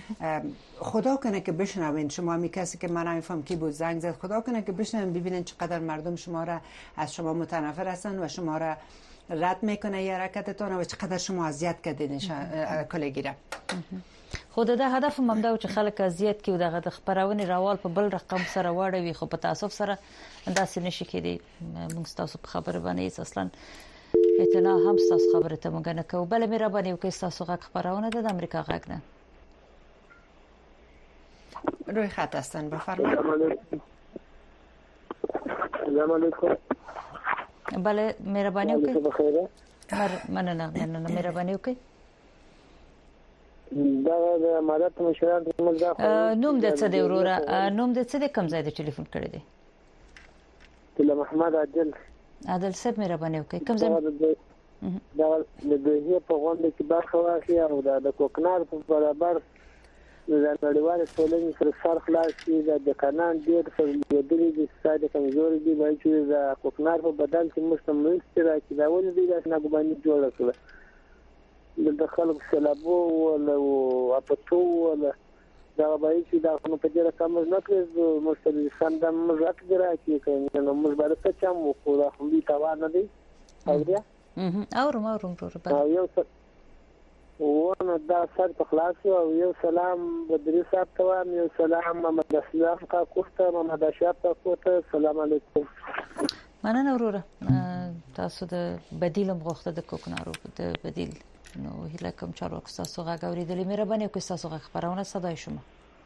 خدا کنه که بشنوین شما همی کسی که من نمیفهم کی بود زنگ زد خدا کنه که بشنوین ببینین چقدر مردم شما را از شما متنفر هستن و شما را رد میکنه یه حرکتتون و چقدر شما اذیت کردین کلگی را
خود د هدف ممدو چې خلک اذیت کی او دغه د خبرونه راوال په بل رقم سره واړوي خو په تاسو سره داسې نشي کېدی موږ تاسو په خبره باندې اصلا اطلاع هم تاسو خبره ته مونږ نه کوو بل مې را باندې یو کې تاسو غږ خبرونه د امریکا غږ نه
روی خط هستن بفرمایید
سلام علیکم
بله مهرباني وکړئ مننه مننه مهرباني وکړئ
دا د مدد مشران
نوم د څه دی وروره نوم د څه د کوم ځای د ټلیفون کړی دی
تل محمد عادل
عادل صاحب مهرباني وکړئ کوم ځای
دا د دوی په غونډه کې برخه واخلي او د کوکنار په برابر د نړیوال ټولنې سره سر خلاص شي د قانون ډیر فعالیتونه د اقتصادي کمزوري دي وایي چې د کوکنار په بدل کې مستمر اشتراکي دا ولې د ناګوباني جوړه کړه د خلک سلابو او اپتو ولا دا وایي چې دا نو په دې رقم نه کړو مستقل خندم مزات درا کې نو موږ باندې څه چم وکړو دا هم دي توان نه دی اوریا
اورم اورم ورو
یو ونه دا سر په خلاص او یو سلام بدري صاحب ته یو سلام محمد اسلام کا کوته محمد اشرف کا کوته سلام علیکم
مننه وروره تاسو د بدیل مغوخته د کوکنارو د بدیل نو هله کوم چارو تاسو غږ اوریدلې مهرباني وکړئ تاسو غږ خبرونه صداي شما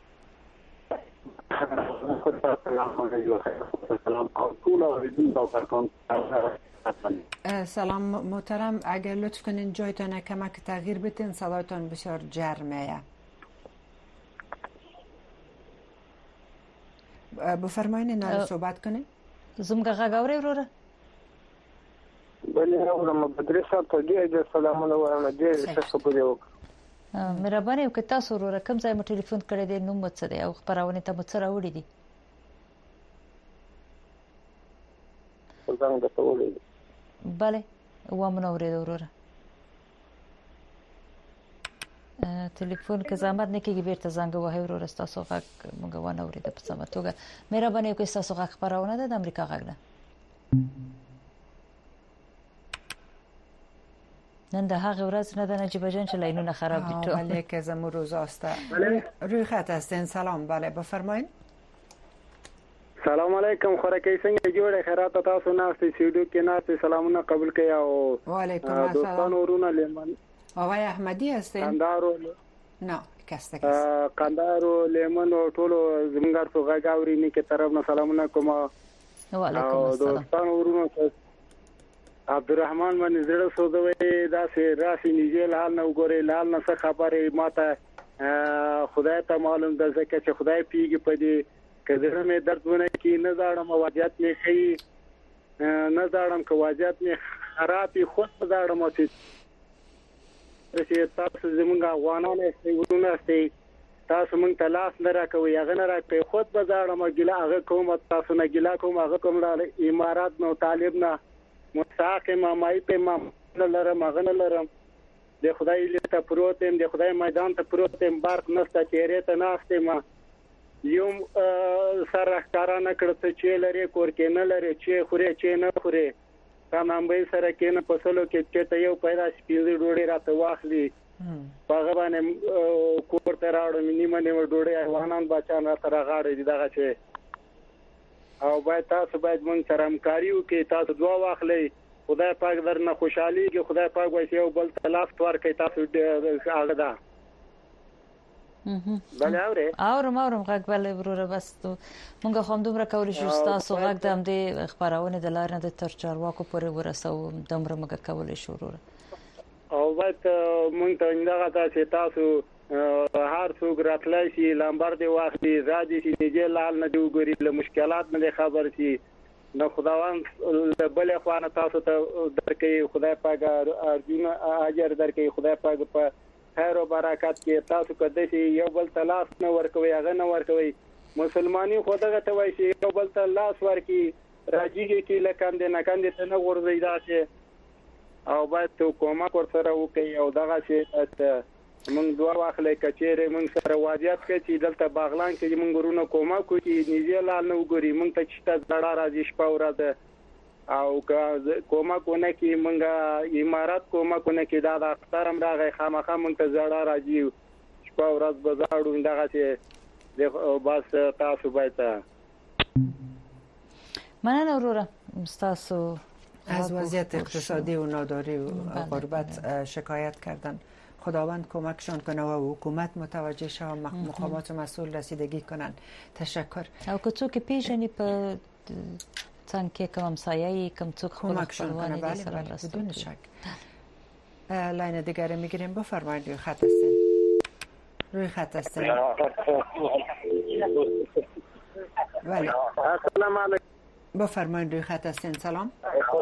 سلام محترم اگر لطف کنین جایتان کمک تغییر بدین صدایتان بسیار جرمه بفرمایین نه صحبت کنین
زمګه غاوري وروره
بلې راوړم بدري صاحب ته ډېر سلامونه وایم ډېر ښه خبرې وکړه
مهرباني وکړئ تاسو وروره کوم ځای مو ټلیفون کړی دی نوم څه دی او خبرونه ته مو څه راوړي دي
څنګه تاسو ولې
بله و من اورید وروره ټلیفون که زحمت نه کیږي بیرته زنګ وهي وروره تاسو غږ موږ ونه اورید په سمه توګه مهرباني وکړئ تاسو غږ خبرونه ده د امریکا غږ نه نن د هغه ورځ نه د نجیب جان چې لاینونه خراب دي ټول
بله که زمو روزاست روی خط هستین سلام بله بفرمایید
سلام علیکم خورکی څنګه جوړه خیرات تاسو ناستې سیډو کې ناستې سلامونه قبول کړئ او
وعلیکم السلام
دوستان ورونه لیمن
آقای احمدی هستین
قندارو
نه کسته کسته
قندارو لیمن او ټول زمونږ څو غاوري نه کې طرف نه سلامونه کوم
وعلیکم السلام
دوستان ورونه عبدالرحمن باندې زړه سودوي دا سه راسي نیجل حال نه وګوري لال نه څه خبره ماته خدای ته معلوم ده ځکه چې خدای پیږي په دې کله مې درد ونه کی نه زاړم واجبات مې خي نه زاړم که واجبات مې خرابې خود زاړم چې تاسو زمونږ افغانان استیونه استي تاسو مونږ ته لاس نه راکوي هغه نه راکوي خود به زاړم ګیلا هغه کوم تاسو نه ګیلا کوم هغه کوم امارات نو طالب نه مستحق ما مای په ما لرم هغه نه لرم د خدای لته پروتم د خدای میدان ته پروتم بارک نسته چیرې ته ناشته ما یوم سره کارانه کړته چې لري کور کې نه لري چې خوري چې نه خوري تمام به سره کې نه پسلو کې چې ته یو پیدا سپیږي ډوډۍ راته واخلي هغه باندې کور ته راوړم نیمه نیمه ډوډۍ حیوانان بچا نه تر غاړې دي دغه چې او باید تاسو باید مونږ سره همکاري وکړئ تاسو دعا واخلئ خدای پاک درنه خوشحالي کې خدای پاک وایي یو بل تلاف تور کوي تاسو هغه ده بل اوري
اورم اورم غږ بل وروره بس مونږ هم دومره کولی شو تاسو غږ د همدې خبرونه د لار نه د تر چارواکو پورې ورسو دومره مونږ کولی شو وروره
او باید مونږ ته دغه تاسو تاسو هر څوک راتلای شي لامبر دی واخلي زادي شي چې لال نه دی وګوري له مشکلات نه خبر شي نو خداوند بل اخوان تاسو ته درکې خدای پاک ارجونه اجر درکې خدای پاک په خیر او برکات کې تاسو کده شي یو بل تلاش نه ورکوي هغه نه ورکوي مسلمانۍ خدای ته وایي یو بل تلاش ورکي راځي چې لکاندې نه کاندې ته نه ورځي دا چې او باید ته کومه کور سره وکي او دغه شي مونږ دوه واخلې کچېره مونږ سره واجبات کې چې دلته باغلان کې مونږ ورونه کومه کوي نیزه لال نه وګوري مونږ ته چې تاسو ډړا راځي شپه ورځ او کومه کونه کې مونږ امارات کومه کونه کې دا د اخترم راغی خامخا مونږ ته زړه راځي شپه ورځ بازارو دغه چې بس تاسو باید
مننه وروره تاسو
از وضعیت اقتصادی و ناداری و غربت شکایت کردن خداوند کمکشان کنه و حکومت متوجه شه و مقامات مسئول رسیدگی کنن تشکر
او که څوک پیژني په څنګه کې کوم سایه کوم څوک
کمکشان کنه بله بله بدون شک لاین دیگر میگیریم بفرمایید روی خط هستین روی خط هستین بله
السلام علیکم
بفرمایید روی خط هستین سلام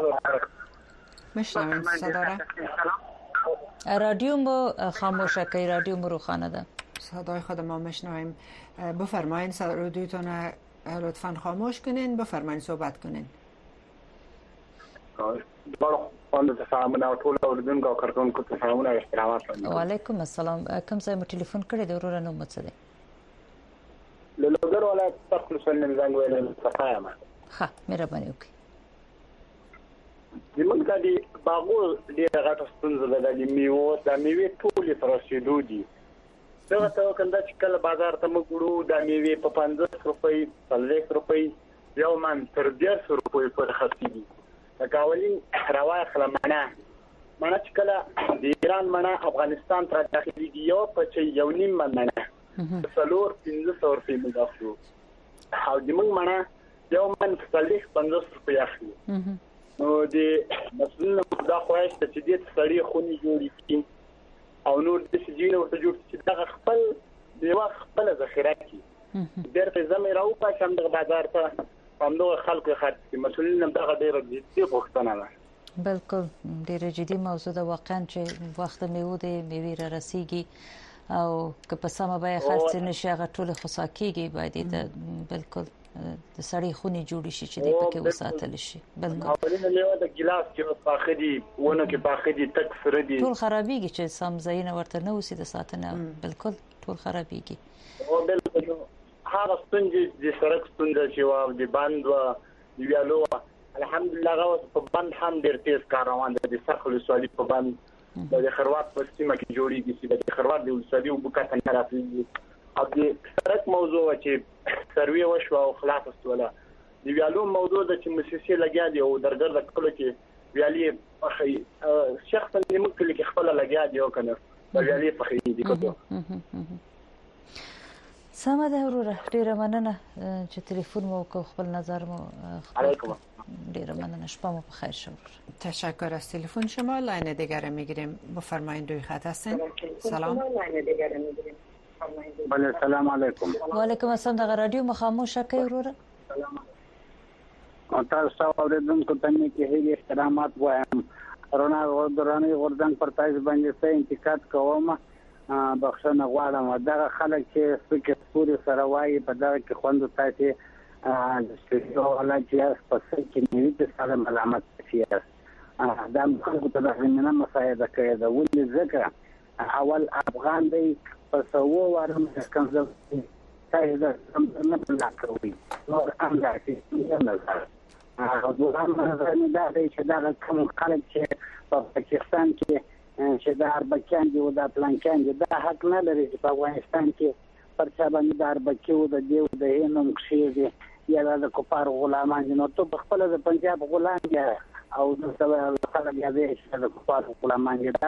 مشنویم صدا را
رادیو مو خاموشه که رادیو مو روخانه ده
صدای خود ما مشنویم بفرمایید رادیوتون لطفا خاموش کنین بفرمایید صحبت کنین
و علیکم السلام کوم ځای مو ټلیفون کړی دی وروره نوم څه دی
لوګر ولایت تخلص من زنګ ویل صفایم
ها مهرباني وکړئ
زمونږ د باغو ډېره غټه ستونزه ده د میوو د میوې ټولې تر رسېدو دي دغه ته کنده چې کله بازار ته موږ وړو د میوې په پنځوس روپۍ څلوېښت روپۍ یو من تر دیارلس روپۍ پورې خرڅېږي لکه اولین راواخله مڼه مڼه چې کله د ایران مڼه افغانستان ته داخلېږي یو پچه یو نیم من مڼه څلور پنځه سوه روپۍ موږ اخلو او زموږ مڼه یو من څلوېښت پنځوس روپۍ اخلي نو د مسؤلینو دا خواهش ته چې دې سړی خونې جوړې کړي او نور د سجینه ورته جوړ چې دغه خپل دیوه خپل ذخیره کړي بیرته زمې راوپاشم دغه بازار ته همدغه خلکو خرڅ کړي مسؤلین هم دغه ډېره جدي غوښتنه ده
بالکل ډېره جدي موضوع ده واقعا چې وخت میوه د میوې را رسیږي او که په سمه بیه خرڅ نشي هغه ټول خصا کېږي باید بالکل د سړی خونې جوړې شي چې د پکې وساتل شي
بالکل اولینه میوه د ګلاس چې پاخه دي ونه کې پاخه دي تک سره دي
ټول خرابېږي چې سم ځایونه ورته نه وسی د ساتنه بالکل ټول خرابېږي
او بالکل هغه ستونزې د سړک ستونزې چې و د بند و ویالو الحمدلله هغه په بند هم ډېر تیز کار روان دی د سرخل سوالي په بند د خروات په سیمه کې جوړیږي چې د خروات د ولسوالۍ وبکته نه راځي او د سرک موضوع چې سروي وشو او خلاص استوله د ویالو موضوع د چې مؤسسې لګیا دي او درګر د کلو کې ویالي اخی شخصا د موږ کلی کې خپل لګیا دي او کنه ویالي په خې دي کوته
سمه ده وروره ډیره مننه چې تلیفون مو وکړ خپل نظر مو
علیکم
ډیره مننه شپه مو بخیر شو
تشکر از تلفن شما. لاین دیگر میگیریم بفرمایید روی خط هستین. سلام
بله سلام علیکم.
و علیکم السلام. دغه رادیو مو خاموشه کوي وروره.
تاسو اوریدونکو ته مې کې هیڅ احترامات وایم. رونا غوړدرانه غوړدان پر تاسو باندې څه انتقاد کوم بخښنه غواړم. دا خلک چې فکر پوری سره وایي په دغه کې خوند تاسو چې ولا چې پسې کې نیوي د سره ملامت شي. دا خلکو ته د زمينه مساعده کوي. دا ولې ځکه اول افغان دی په سوو وارم څنګه تاسو دا نه بلا کوي نو هم دا چې نه او دا هم دا چې دا کوم خلک چې په پاکستان کې چې دا اربکیان دي او دا پلانکان دي دا حق نه لري چې په افغانستان کې پر چا باندې دا اربکی او د دیو د هینم کشي دي یا د کوپار غلامان دي. نو ته په خپل د پنجاب غلام یا او د خلک یا د کوپار غلامان دي.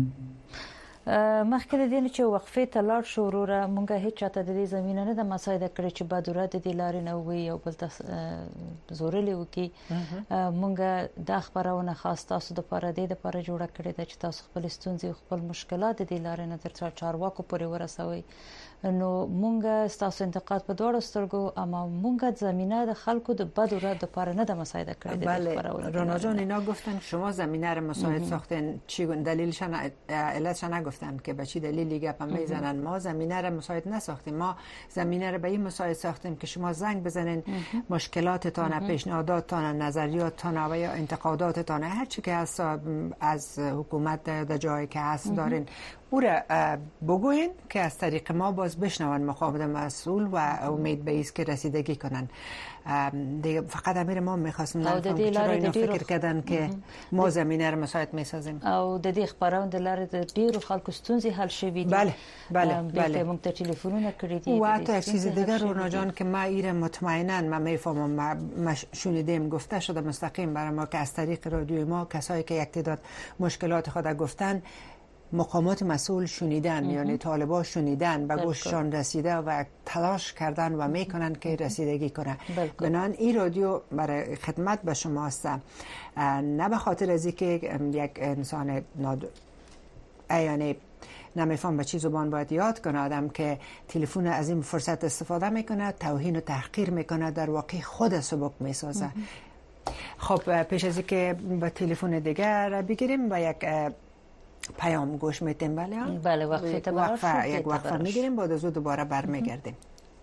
مخکې د دې چې وقفې ته لاړ شو وروره مونږ هیڅ چاته د دې زمينه نه د مساعده کړې چې بادوره د دې لارې نه وي او بل تاسو زورلې وکي. مونږ د خبرونه خاص تاسو د پاره د لپاره جوړه کړې ده چې تاسو خپل ستونزې خپل مشکلات د دې لارې نه تر چارواکو پورې ورسوي. نو مونږ تاسو انتقاد په دوړو سترګو اما مونږ زمينه د خلکو د بادوره د پاره نه د مساعده کړې ده.
بله رونا جان اینا گفتن شما زمینه رو مساعد ساختین چی دلیلشون علتشون نگفتن که به چی دلیلی گپ میزنن. ما زمینه رو مساعد نساختیم. ما زمینه رو به این مساعد ساختیم که شما زنگ بزنین مشکلاتتان پیشنهاداتتان نظریاتتان و یا انتقاداتتان هر چی که از از حکومت در جایی که هست دارین او را بگوین که از طریق ما باز بشنون مقابل مسئول و امید به ایست که رسیدگی کنن. دیگه فقط امیر ما میخواستم نفهم چرا اینا فکر کردن که ما زمینه رو مساعد میسازیم
او د دې خبرونه د لارې د ډیرو خلکو ستونزې حل شوې دي.
بله بله بله
موږ ته ټلیفونونه کړی دي.
و حتی یک چیز دیگر رونا جان که ما ایره مطمئنا ما میفهمم ما شنیدیم گفته شده مستقیم برای ما که از طریق رادیوی ما کسایی که یک تعداد مشکلات خود گفتن مقامات مسئول شنیدن ام. یعنی طالبا شنیدن به گوششان رسیده و تلاش کردن و میکنن که رسیدگی کنه. بنان این رادیو برای خدمت به شما است، نه به خاطر از اینکه یک انسان ناد یعنی نمیفهم به چی زبان باید یاد کنه آدم که تلفن از این فرصت استفاده میکنه توهین و تحقیر میکنه، در واقع خود سبک میسازه. خب پیش از اینکه به تلفن دیگر بگیریم و یک پیام گوش میتیم. بله
بله وقفه
وقفه یک وقفه میگیریم بعد از دوباره برمیگردیم.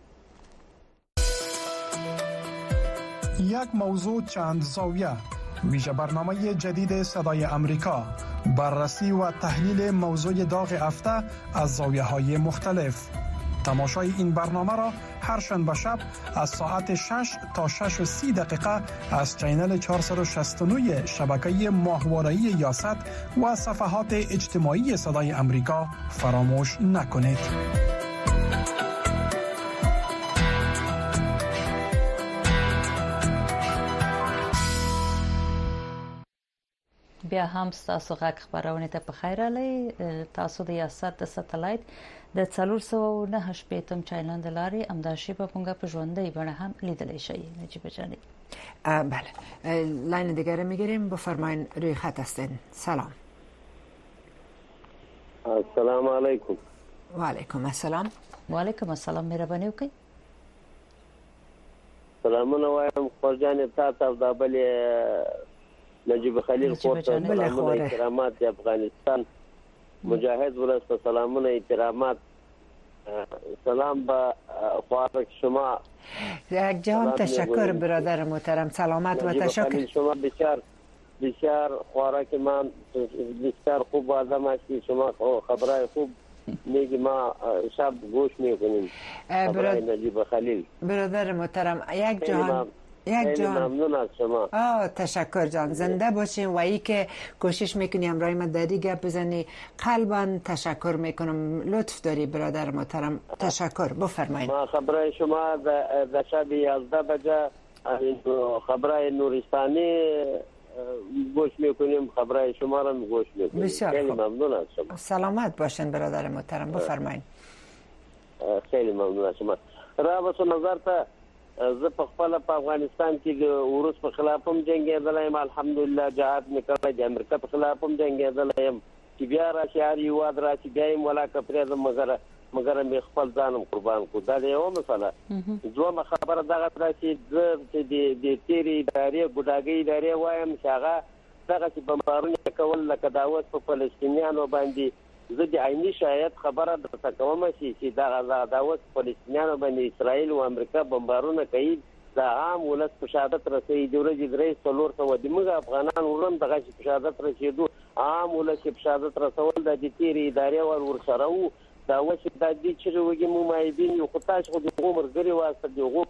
یک موضوع چند زاویه، ویژه برنامه جدید صدای امریکا، بررسی و تحلیل موضوع داغ هفته از زاویه های مختلف. تماشای این برنامه را هر شنبه شب از ساعت شش تا شش و سی دقیقه از چینل چهارصد و شصت و نه شبکه ماهواره‌ای یاست و صفحات اجتماعی صدای امریکا فراموش نکنید.
بیا هم تاسو غږ خبرونه ته په خیر علي. تاسو د یاست د ساتلایت د څلور سوه و نهه شپېتم چینل د لارې امداشي په مونږه په ژوندۍ بڼه هم لیدلی شئ. نجیب جانی
بله لاین دیگر میگیریم. بفرمایین روی خط هستین. سلام.
السلام علیکم.
و علیکم السلام.
و علیکم السلام. مهرباني وکړئ.
سلامونه وایم خورجان تاسو د بل نجیب خلیل خور ته سلامونه احترامات د افغانستان مجاهد ولست سلامونه احترامات سلام با خوارک شما.
یک جهان تشکر برادر محترم. سلامت و تشکر.
شما بسیار بسیار خوارک من بسیار خوب آدم هستی. شما خبرای خوب میگی ما شب گوش میکنیم. خبرای نجیب خلیل
برادر محترم یک جهان یک جان
ممنون از شما.
آه تشکر جان. زنده باشین و ای که کوشش میکنی همراه من داری گپ بزنی قلبا تشکر میکنم. لطف داری برادر محترم. تشکر. بفرمایید.
ما خبرای شما در شب یازده بجه خبرای نورستانی گوش میکنیم. خبرای شما را گوش میکنیم.
بسیار
خیلی ممنون از شما.
سلامت باشین برادر محترم. بفرمایید.
خیلی ممنون شما. را به نظر ته زه په خپل په افغانستان کې د روس په خلاف هم جنگېدلی یم، الحمدلله جهاد مې کړی، د امریکا په خلاف هم جنگېدلی یم، چې بیا راشي هر هېواد راشي بیا یې ولاکه پرېږدم، مګر مګر مې خپل ځان هم قربان کړو. دا د یوه مسله. دویمه خبره دغه ده چې زه چې د تېرې ادارې ګوډاګۍ ادارې وایم چې هغه دغسې بمبارونه کول لکه دا اوس په فلسطینیانو باندې زه د عیني شاید خبره درته کوم چې دغه دا اوس فلسطینیانو باندې اسرائیل او امریکا بمبارونه کوي، د عام ولس په شهادت رسوي، د ورځې درې څلور سوه د موږ افغانان ورم دغسې په شهادت رسېدو، عام ولس یې په شهادت رسول دا د تېرې ادارې ور ورسره وو. دا اوس دا دي چغې وږي مو مایبین یو، خو تاسو خو د هغو ملګري واست، د هغو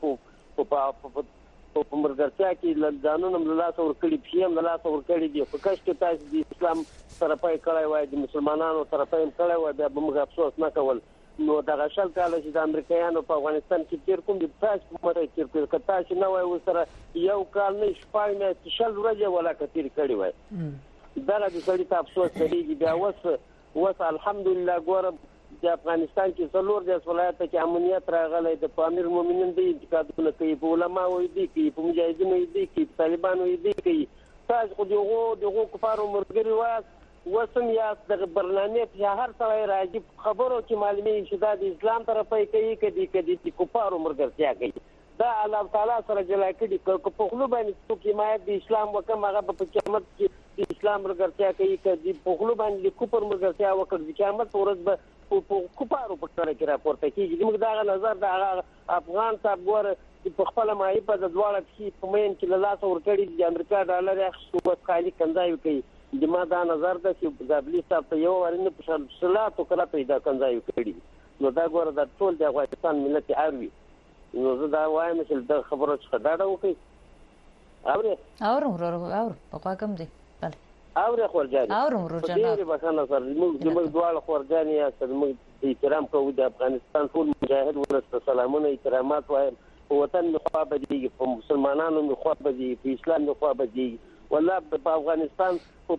په ملګرتیا کې ځانونه هم له لاسه ورکړي، پښې هم له لاسه ورکړي دي، خو کش کې تاسو د اسلام طرفی کړی وای، د مسلمانانو طرفی هم کړی وای، بیا به موږ افسوس نه کول. نو دغه شل کاله چې د امریکایانو په افغانستان کې تېر کوم د تاسو په مټه تېر کړي، که تاسو نه وای ورسره یو کال نه شپږ میاشتې شل ورځې ولاکه تېرې کړې وای، دغه د سړي ته افسوس کړېږي. بیا اوس اوس الحمدلله ګورم د افغانستان کې څلور دېرش ولایته کې امنیت راغلی، د امیر المؤمنین دوی انتقادونه کوي، په علماو یې دوی کوي، په مجاهدینو یې دوی کوي، په طالبانو یې دوی کوي. تاسو خو د هغو د هغو کفارو ملګري وایاست، اوس هم یاست، دغه برنامې په هر سړی راځي په خبرو کې معلومېږي چې دا د اسلام طرفی کوي که د کفارو ملګرتیا کوي. دا الله تعالی سره جلا کړي، که په خولو باندې څوک حمایت د اسلام وکړم هغه به په قیامت کې د اسلام ملګرتیا کوي، که په خولو باندې د کفر ملګرتیا وکړ د قیامت په ورځ به په کفارو په کړه کې راپورته کېږي. زموږ دغه نظر د هغه افغان صاحب ګوره په خپله معیبه د دواړه پښې په مین کې له لاسه ورکړي، د امریکا ډالر یې اخیستو، بس خالي کنځاوي کوي. د ما دا نظر ده چې زابلي صاحب ته یو وارې نه په شلاتو کله پیدا کنځاوي کړي، نو دا ګوره دا ټول د افغانستان ملت یې اړوي. نو زه دا وایم چې دغه خبرو څخه ډاډه وکړئ. اورې
اورم ورور اورم په خوا کم دی بله
اورې خورجانې
اورم ورور جان
ډېرې بښنه سره زموږ زموږ دواړه خورجانې یاست، زموږ احترام کوو، د افغانستان ټول مجاهد ولس ته سلامونه احترامات وایم. په وطن مې خوا بدېږي، په مسلمانانو مې خوا بدېږي، په اسلام مې خوا بدېږي. والله په افغانستان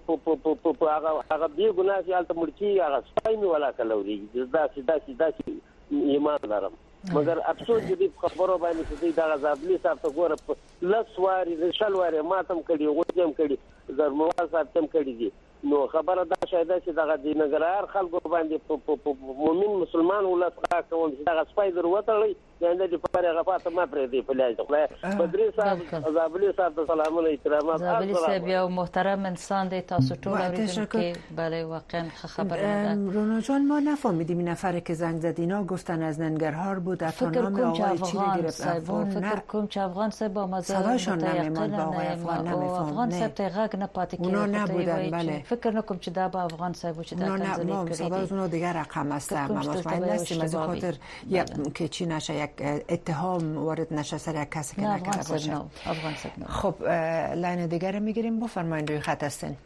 په هغه بې ګناه چې هلته مړ کېږي هغه سپی مې ولاکه لورېږي. داسې داسې داسې ایمان لرم، مګر افسوس د دې په خبرو باندې چې دوی دغه زابلي صاحب ته ګوره په لس وارې شل وارې ماته هم کړي، هغوی هم کړي، زرموال صاحب ته هم کړي دي. نو خبره دا شاید چې دغه د ننګرهار خلکو باندې په مؤمن مسلمان ولس خوا کوم چې دغه سپی در وتړئ، د آینده دپاره هغه پاته مه پرېږدئ په لاس د خدای. بدري صاحب زابلي صاحب ته سلامونه احترامات.
زابلي صاحب یو محترم انسان دی، تاسو ټول اورېدونکي بله واقعا ښه خبره ده.
رونا جان ما نفهمیدیم این نفر که زنگ زد اینا گفتن از ننگرهار بود، حتی نام آقای چی رو گرفت افغان.
فکر کنم چې افغان صاحب با مزه
متیقنه
افغان صاحب ته غږ نه پاتې کېږي.
اونا نبودن بله.
فکر نکنم چې دا با افغان صاحب چې دا کنځلې کړې دي.
صدای اونو دیگر رقم است، ما مطمئن نیستیم از خاطر که چی نشه یک اتهام وارد نشه سر یک کسی که نکرده باشه.
افغان صاحب نه.
خب لاین دیگر میگیریم، بفرمایید روی خط هستین.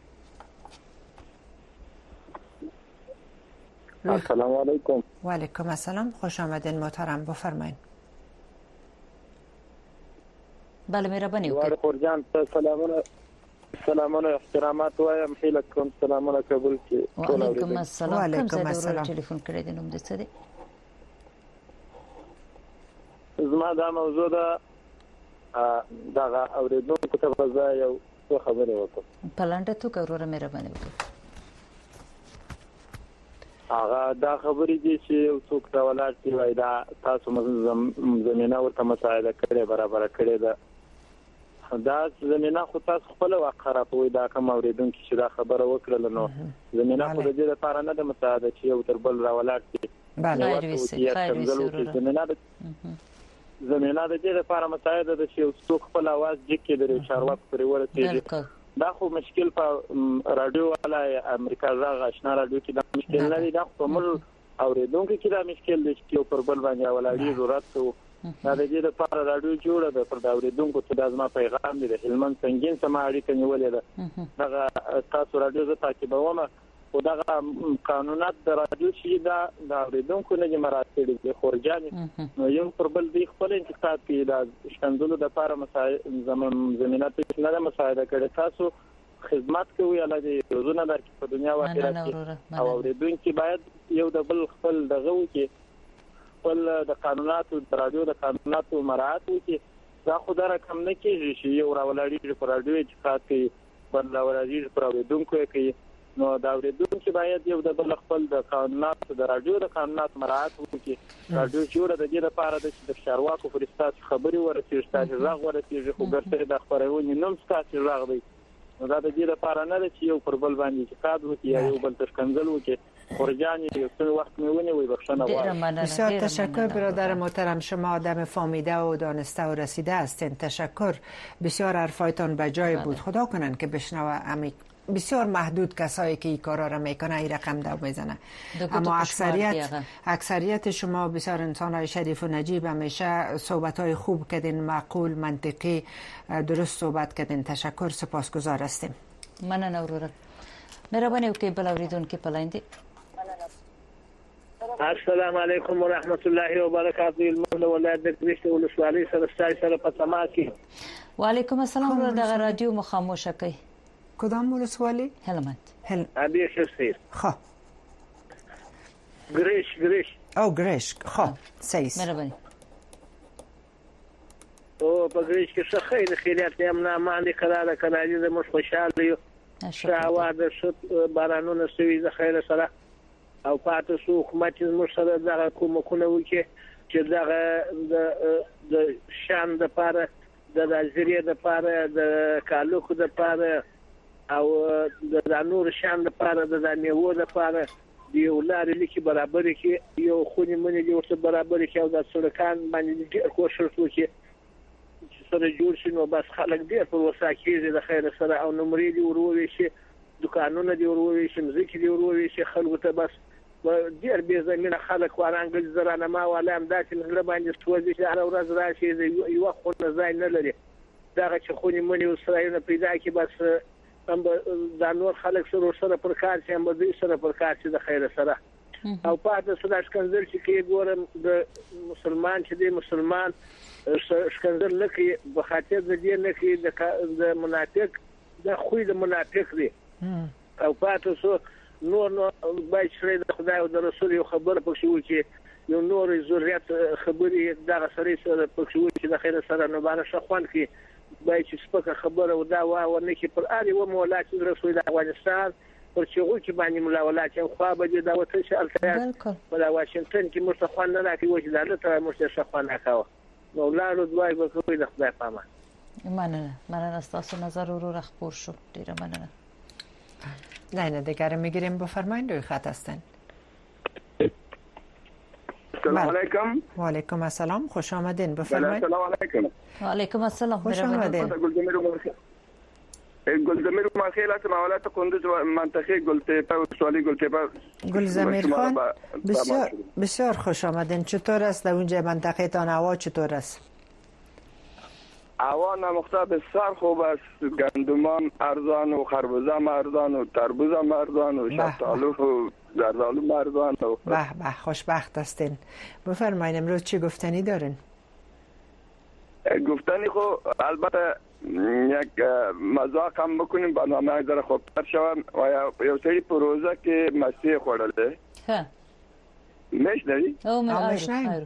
السلام علیکم.
و علیکم السلام، خوش آمدین محترم، بفرمایید.
بله مهربانی وکړئ.
خورجان ته سلامونه سلامونه احترامات وایم، هیله کوم سلامونه قبول کړئ.
وعلیکم السلام. کوم ځای د ورور ټلیفون کړی دی، نوم دې څه دی؟
زما دا موضوع ده، دغه اورېدونکو ته به زه یو څه خبرې وکړم.
په لنډه توګه وروره مهرباني وکړئ.
هغه دا خبرې دي چې یو څوک ته ولاړ شي وایي دا تاسو زمینه ورته مساعده کړې برابره کړې ده، دا زمینه خو تاسو خپله واقع راپوئ. دا کوم اورېدونکي چې دا خبره وکړله نو زمینه خو د دې لپاره نه ده مساعده چې یو تر بل راولاړ شي. زمینه د دې لپاره مساعده ده چې یو څوک خپل اواز جګ کړي، د چارواکو پورې ورسېږي. دا خو مشکل په راډیو والا امریکا غږ آشنا راډیو کې دا مشکل نه دی، دا خو په مل اورېدونکو کې دا مشکل دی چې یو پر بل باندې ولاړې ضرورت کوو. دا د دې لپاره راډیو جوړه ده، پر دا اورېدونکو ته دا زما پیغام دی. د هلمند سنګین سره اړیکه نیولې ده، دغه تاسو راډیو زه تعقیبوم، خو دغه قانونات د راډیو چې دا د اورېدونکو نه دي مراعات کړي دي. خورجانې نو یو پر بل دوی خپل انتقاد کوي، دا شکندلو دپاره زمینه ته نه ده مساعده کړې. تاسو خدمت کوئ، الله دې روزونه درکړي په دنیا او آخرت کې، او اورېدونکي باید یو د بل خپل دغه وکړي. خپل د قانوناتو د رادیو د قانوناتو مراعات وکړي. دا خو دا رقم نه کېږي چې یو راولړي پر رادیو چې خاطي بل راولړي پر اوریدونکو کې، نو دا اوریدونکو باید یو د بل خپل د قانوناتو د رادیو د قانوناتو مراعات وکړي. رادیو چې ور د دې لپاره د چارواکو پر اساس خبري ورته ستاسو راغ ورته خو ګرځي د خبرونه نوم ستاسو راغ دی. نو دا د دې لپاره نه چې یو پر بل باندې اعتقاد وکړي یا یو بل تشکنځل وکړي. خورجانی یو څه وخت میونه وي بخښنه غواړم.
بسیار تشکر برادر محترم، شما آدم فهمیده و دانسته و رسیده هستین. تشکر، بسیار حرفایتان به جای بود. خدا کنن که بشنوه امی بسیار محدود کسایی که این کارا را میکنه این رقم دو میزنه، اما اکثریت اکثریت شما بسیار انسانای شریف و نجیب همیشه صحبت‌های خوب کردین، معقول، منطقی، درست صحبت کردین. تشکر، سپاسگزار هستیم.
مننه اورورا. مهرباني وکړئ بل اوریدونکو په لاین دی.
السلام علیکم ورحمت الله وبرکاته. المنه ولایت د کرشت ولسوالۍ سره ستاسو سره په تماس کې.
وعلیکم السلام. ورته رادیو مخاموشه کوي.
کدام ولسوالی؟
هلمند.
هل
ابي شسير.
خب.
گریش گریش.
او گریش. خب. سیس.
مهرباني.
او په گریش کې څه خیر خیرات یم نه ماندې قرار کړی د مش خوشاله یو. شاوه د شت بارانونه سوي د خیر سره او پاتې سو حکومت مش سره دغه کومکونه وکي چې دغه د شان د پاره د وزیرې د پاره د کالوکو د پاره او د نور شان د پاره د میوو د پاره دی ولر لیکي برابر کې یو خونی منی دی ورته برابر کې او د سړکان باندې ډیر کوشش وکي چې سره جوړ شي. نو بس خلک ډیر په وساکیږي د خیر سره او نمرې دی وروي شي، دکانونه دی وروي شي، مزيک دی وروي شي، خلکو ته بس ډیر به زمينه خلک ورانګل زرانه ما ولام داسې نه باندې ستوځي چې هر ورځ راشي یو خو نه ځای نه لري. دا چې خونی منی وسایونه پیدا کی بس هم د نور خلک سره سره پر کار شي، هم د سره پر کار شي د خیر سره. او پاتې سره شکنځل چې کې ګورم د مسلمان چې دی مسلمان شکنځل نه کوي په خاطر د دې نه کوي د منافق د خوې د منافق دی. او پاتې سو نور نو باید چې د خدای او د رسول یو خبر پکې وکړي، یو نور ضرورت خبرې دغه سره سره پکې وکړي د خیر سره نو باندې شخوان کې باید چې سپکه خبره او دا و نه کې پر اړ یو مولا چې رسول د افغانستان پر چېغو کې باندې مولا ولات خو به د وطن شالته په واشنگټن کې مستخوان نه راکوي چې دلته مستخوان نه کاوه. نو لارو دوای به کوي د خدای پامه.
مننه مننه تاسو نظر ورو خبر شو. ډیره مننه.
لاین دیگر میگیریم. بفرمایید روی خط هستن.
السلام علیکم.
و علیکم السلام، خوش آمدین. بفرمایید.
السلام علیکم.
و علیکم السلام،
خوش آمدین.
گلزمیر ماخیل از مولات کندوز منطقه گلتپه و سوالی گلتپه.
گلزمیر خان بسیار بسیار خوش آمدین. چطور است در اونجا منطقه تان؟ هوا چطور است؟
هوا نمخته بسیار خوب است. گندمان ارزان و خربوزه ارزان و تربوز ارزان و شفتالو و زردالو ارزان.
به به خوشبخت هستین. بفرمایید امروز چی گفتنی دارین؟
گفتنی خو البته یک مذاق هم بکنیم برنامه در خوبتر شوم و یو سری پروژه که مسیح خوردله
ها
میشنوی؟
او میشنویم.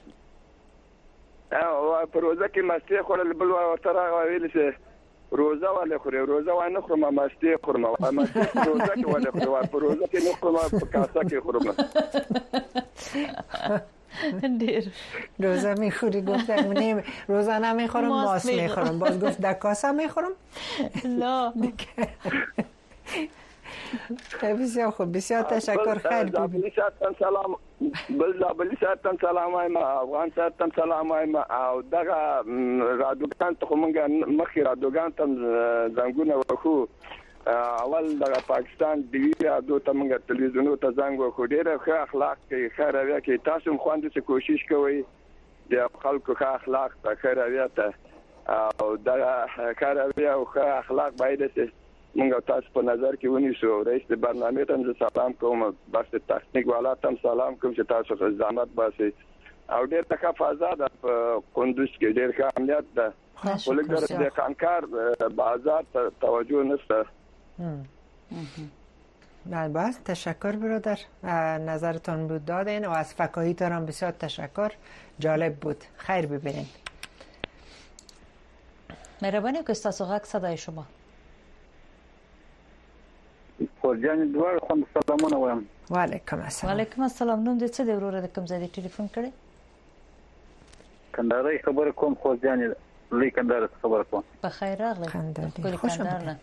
او پروژه که مسیح خوردله بل ورتره ویل شه روزه ولی خوری روزه و نخورم مسیح خورم و مسیح پروژه که ولی خوری و پروژه که نخورم کاسه که خورم.
دیر
روزه میخوری گفتم نمی روزه نمیخورم ماس میخورم باز گفت در کاسه میخورم.
لا
بسیار خوب، بسیار تشکر. خیر
زابلی ساتن سلام بل زابلی ساتن سلام ایم افغان ساتن سلام ایم او دغه رادوګان ته موږ مخې رادوګان ته زنګونه وکړو. اول د پاکستان دی رادیو ته موږ تلویزیون ته زنګ وکړو. ډېر ښه اخلاق کې ښه رویه کې تاسو هم خواندې چې کوشش کوئ د خلکو ښه اخلاق ته ښه رویه ته او د ښه رویه او ښه اخلاق باید چې موږ تاسو په نظر کې ونیسو. رئیس د برنامه ته سلام کوم، بس تکنیک والا ته سلام کوم چې تاسو زحمت باسي او ډېر ښه فضا ده په کندوز کې، ډېر ښه امنیت ده. ولکه د کانکار بازار ته توجه نشته.
بس تشکر برادر، نظرتون بود دادین و از فکاهیتان هم بسیار تشکر، جالب بود. خیر ببینین.
مهربانی که استاسو غاک صدای شما.
فرجان دوار خوند سلامونه وایم.
و علیکم السلام.
و علیکم السلام. نوم دې څه دی وروره د کوم ځای دی ټلیفون کړی؟
کندهاري خبره کوم فرجان لوی کندهار خبره کوم.
په خیر راغلی.
کندهاري خوش آمدید.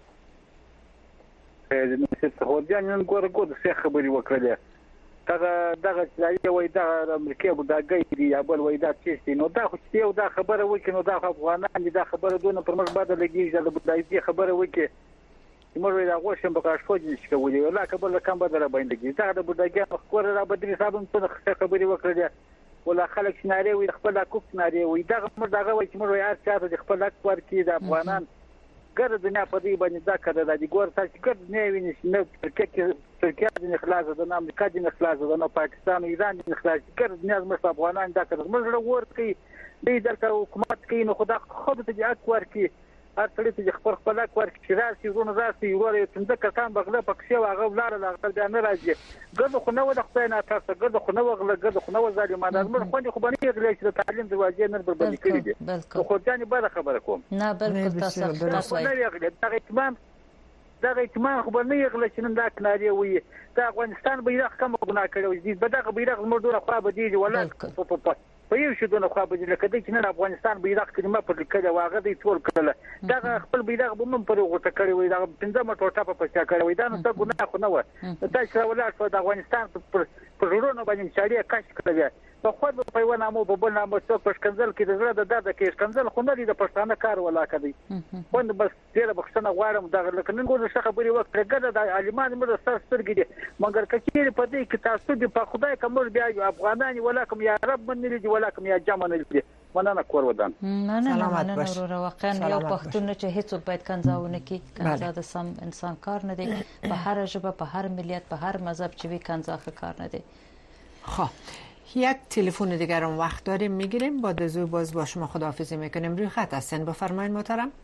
فرجان نن ګوره ګوره څه خبرې وکړلې. دغه دغه چې وای دا امریکا بو دا ګي دی یا بل وای دا چې نو دا خو چې یو دا خبره وکړي نو دا افغانان دي دا خبره دونه پر موږ باندې لګیږي دا بدایي خبره وکړي موږ دا غوښم په کاش فوج نشي کولی ولا کبل کم بدره باندې دا د بدایي خبره را بدري صاحب څه خبرې وکړلې ولا خلک شناري وي خپل حقوق شناري وي دا موږ دا وای چې موږ یې هر څه خپل حق ورکړي د افغانان ګر دنیا په دې باندې دا کړه د ګور تاسو ګر نه ویني نه ترکیه ترکیه د خلاص د امریکا د خلاص د پاکستان او ایران د خلاص ګر دنیا زموږ افغانان دا کړه موږ ورته دې دلته حکومت کوي نو خدا خود ته حق ورکړي هر څړي ته خپل خپل حق ورکړي چې راسي ورونه راسي ورته څنګه کسان بغله پکښه واغه ولاره لا غل نه راځي ګر خو نه ولا خدای نه تاسو ګر خو نه وغله ګر خو نه ظالمانه موږ خو خو باندې غلې چې د تعلیم دروازې نه بربادي کړې دي خو ځاني به خبره کوم
نه بالکل تاسو
تاسو نه یغله دا اطمینان دا اطمینان خو باندې یغله چې نن دا کناري وي دا افغانستان بیرغ کوم ګناه کړو دي به دا بیرغ موږ دوه خو به دي ولا په یو شی دونه خو به دي لکه د چین افغانستان بیرغ کلمه پر لیکل واغه دي ټول کړل دا خپل بیرغ به من پر غوټه کړی وي دا پنځمه ټوټه په پچا کړی وي دا نو څه ګناه خو نه و دا چې ولا د افغانستان پر پرورونو باندې چاري کاش کړی په خو په پیونه مو په بل نامو څو پښکنځل کې د زړه د درد کې ښکنځل خو نه دي د پښتانه کار ولا کوي وند بس ډیره بښنه غواړم دا لکه نن ګورې څه خبري وکړه ګره د عالمان مر سر سترګې دي مګر کچیر په دې کې تاسو دې په خدای کوم بیا افغانان ولا کوم یا رب من لري ولا کوم یا جمع نه لري مننه کور ودان
نه نه مننه ورور واقعا یو پښتون چې هیڅ باید کنځاونه کې کنځا د سم انسان کار نه دی په هر ژبه په هر ملیت په هر مذهب چې وی کنځا کار نه دی.
خب یک تلفن دیگر هم وقت داریم میگیریم با دزو باز با شما خداحافظی میکنیم. روی خط هستین بفرمایید محترم.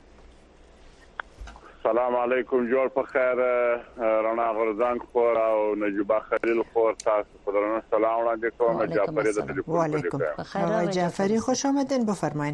سلام علیکم جوړ په خیر رڼا غرزنګ خور او نجيبه خلیل خور تاسو په درنه سلام وړاندې کوم جعفری د تلیفون
و علیکم آقای جعفری خوش آمدین بفرمایید.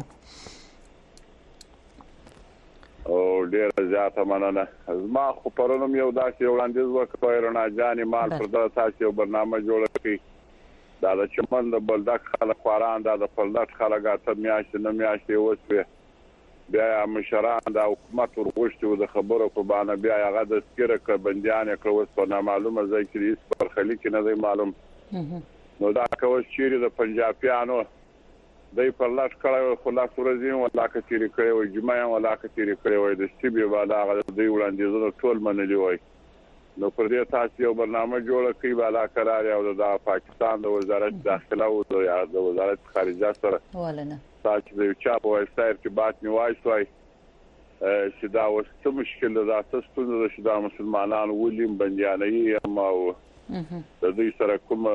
او ډیر زیاته مننه ما خو پرونم یو داسې وړاندیز وکړ رڼا جاني مال پر تاسو یو برنامه جوړ کړی دا د چمن د بلدک خلک خواران دا د فلدک خلک اته میاشتې نه میاشتې وسوي بیا مشران د حکومت ورغوښتي د خبرو په باندې بیا هغه د سکیره ک بنديان کړو په نامعلومه ځای کې هیڅ برخلیک نه دی معلوم نو دا کوم چیرې د پنجابیانو دای په لاټ کړه خو لا سورزین ولا کتيري کړي او جمعه ولا کتيري کړي وای د سیبي والا هغه د وړاندیزونو ټول منلي وای نو پر دې تاسو یو برنامه جوړ کړئ بالا قرار او د پاکستان د وزارت داخله او د وزارت خارجه سره
ولنه
تاسو د چا په وایسایت کې بات نیوای شوي چې دا وسته مشکل ده تاسو د شدا مسلمانانو ولیم بندياني اما د دې سره کوم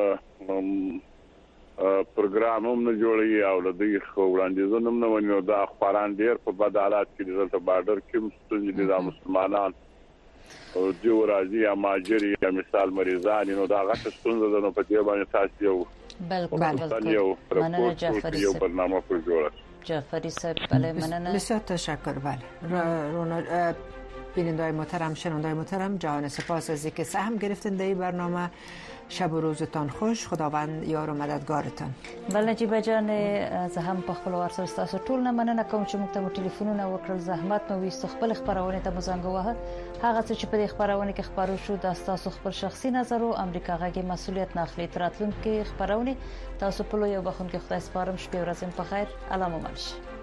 پروګرام هم نه جوړي او د دې وړاندیزونه هم نه ونیو دا خبران ډیر په بدالات کې دلته بارډر کې ستونزې د مسلمانانو او جو راځي یا ماجری یا مثال مریضان نو دا غټ ستونزه ده په دې باندې تاسو یو
بالکل
یو
مننه جعفری
یو برنامه پر جوړه
جعفری صاحب بله مننه
بسیار تشکر. بله رونا بیننده‌های محترم شنونده‌های محترم جهان سپاس از اینکه سهم گرفتین در این برنامه. شب و روزتان خوش. خداوند یار و مددگارتان.
بله نجیبه جان زه هم په خپل ورسره تاسو ټول نه مننه کوم چې موږ ته ټلیفونونه وکړل زحمت مو ویست خپل خبرونه ته مزنګ وه هغه څه چې په دې خبرونه کې خبرو شو د تاسو خپل شخصي نظر او امریکا غږی مسؤلیت نه اخلي تراتلونکو خبرونه تاسو په لوی وبخون کې خدای سپارم شپه ورځم په خیر الله مو منشي.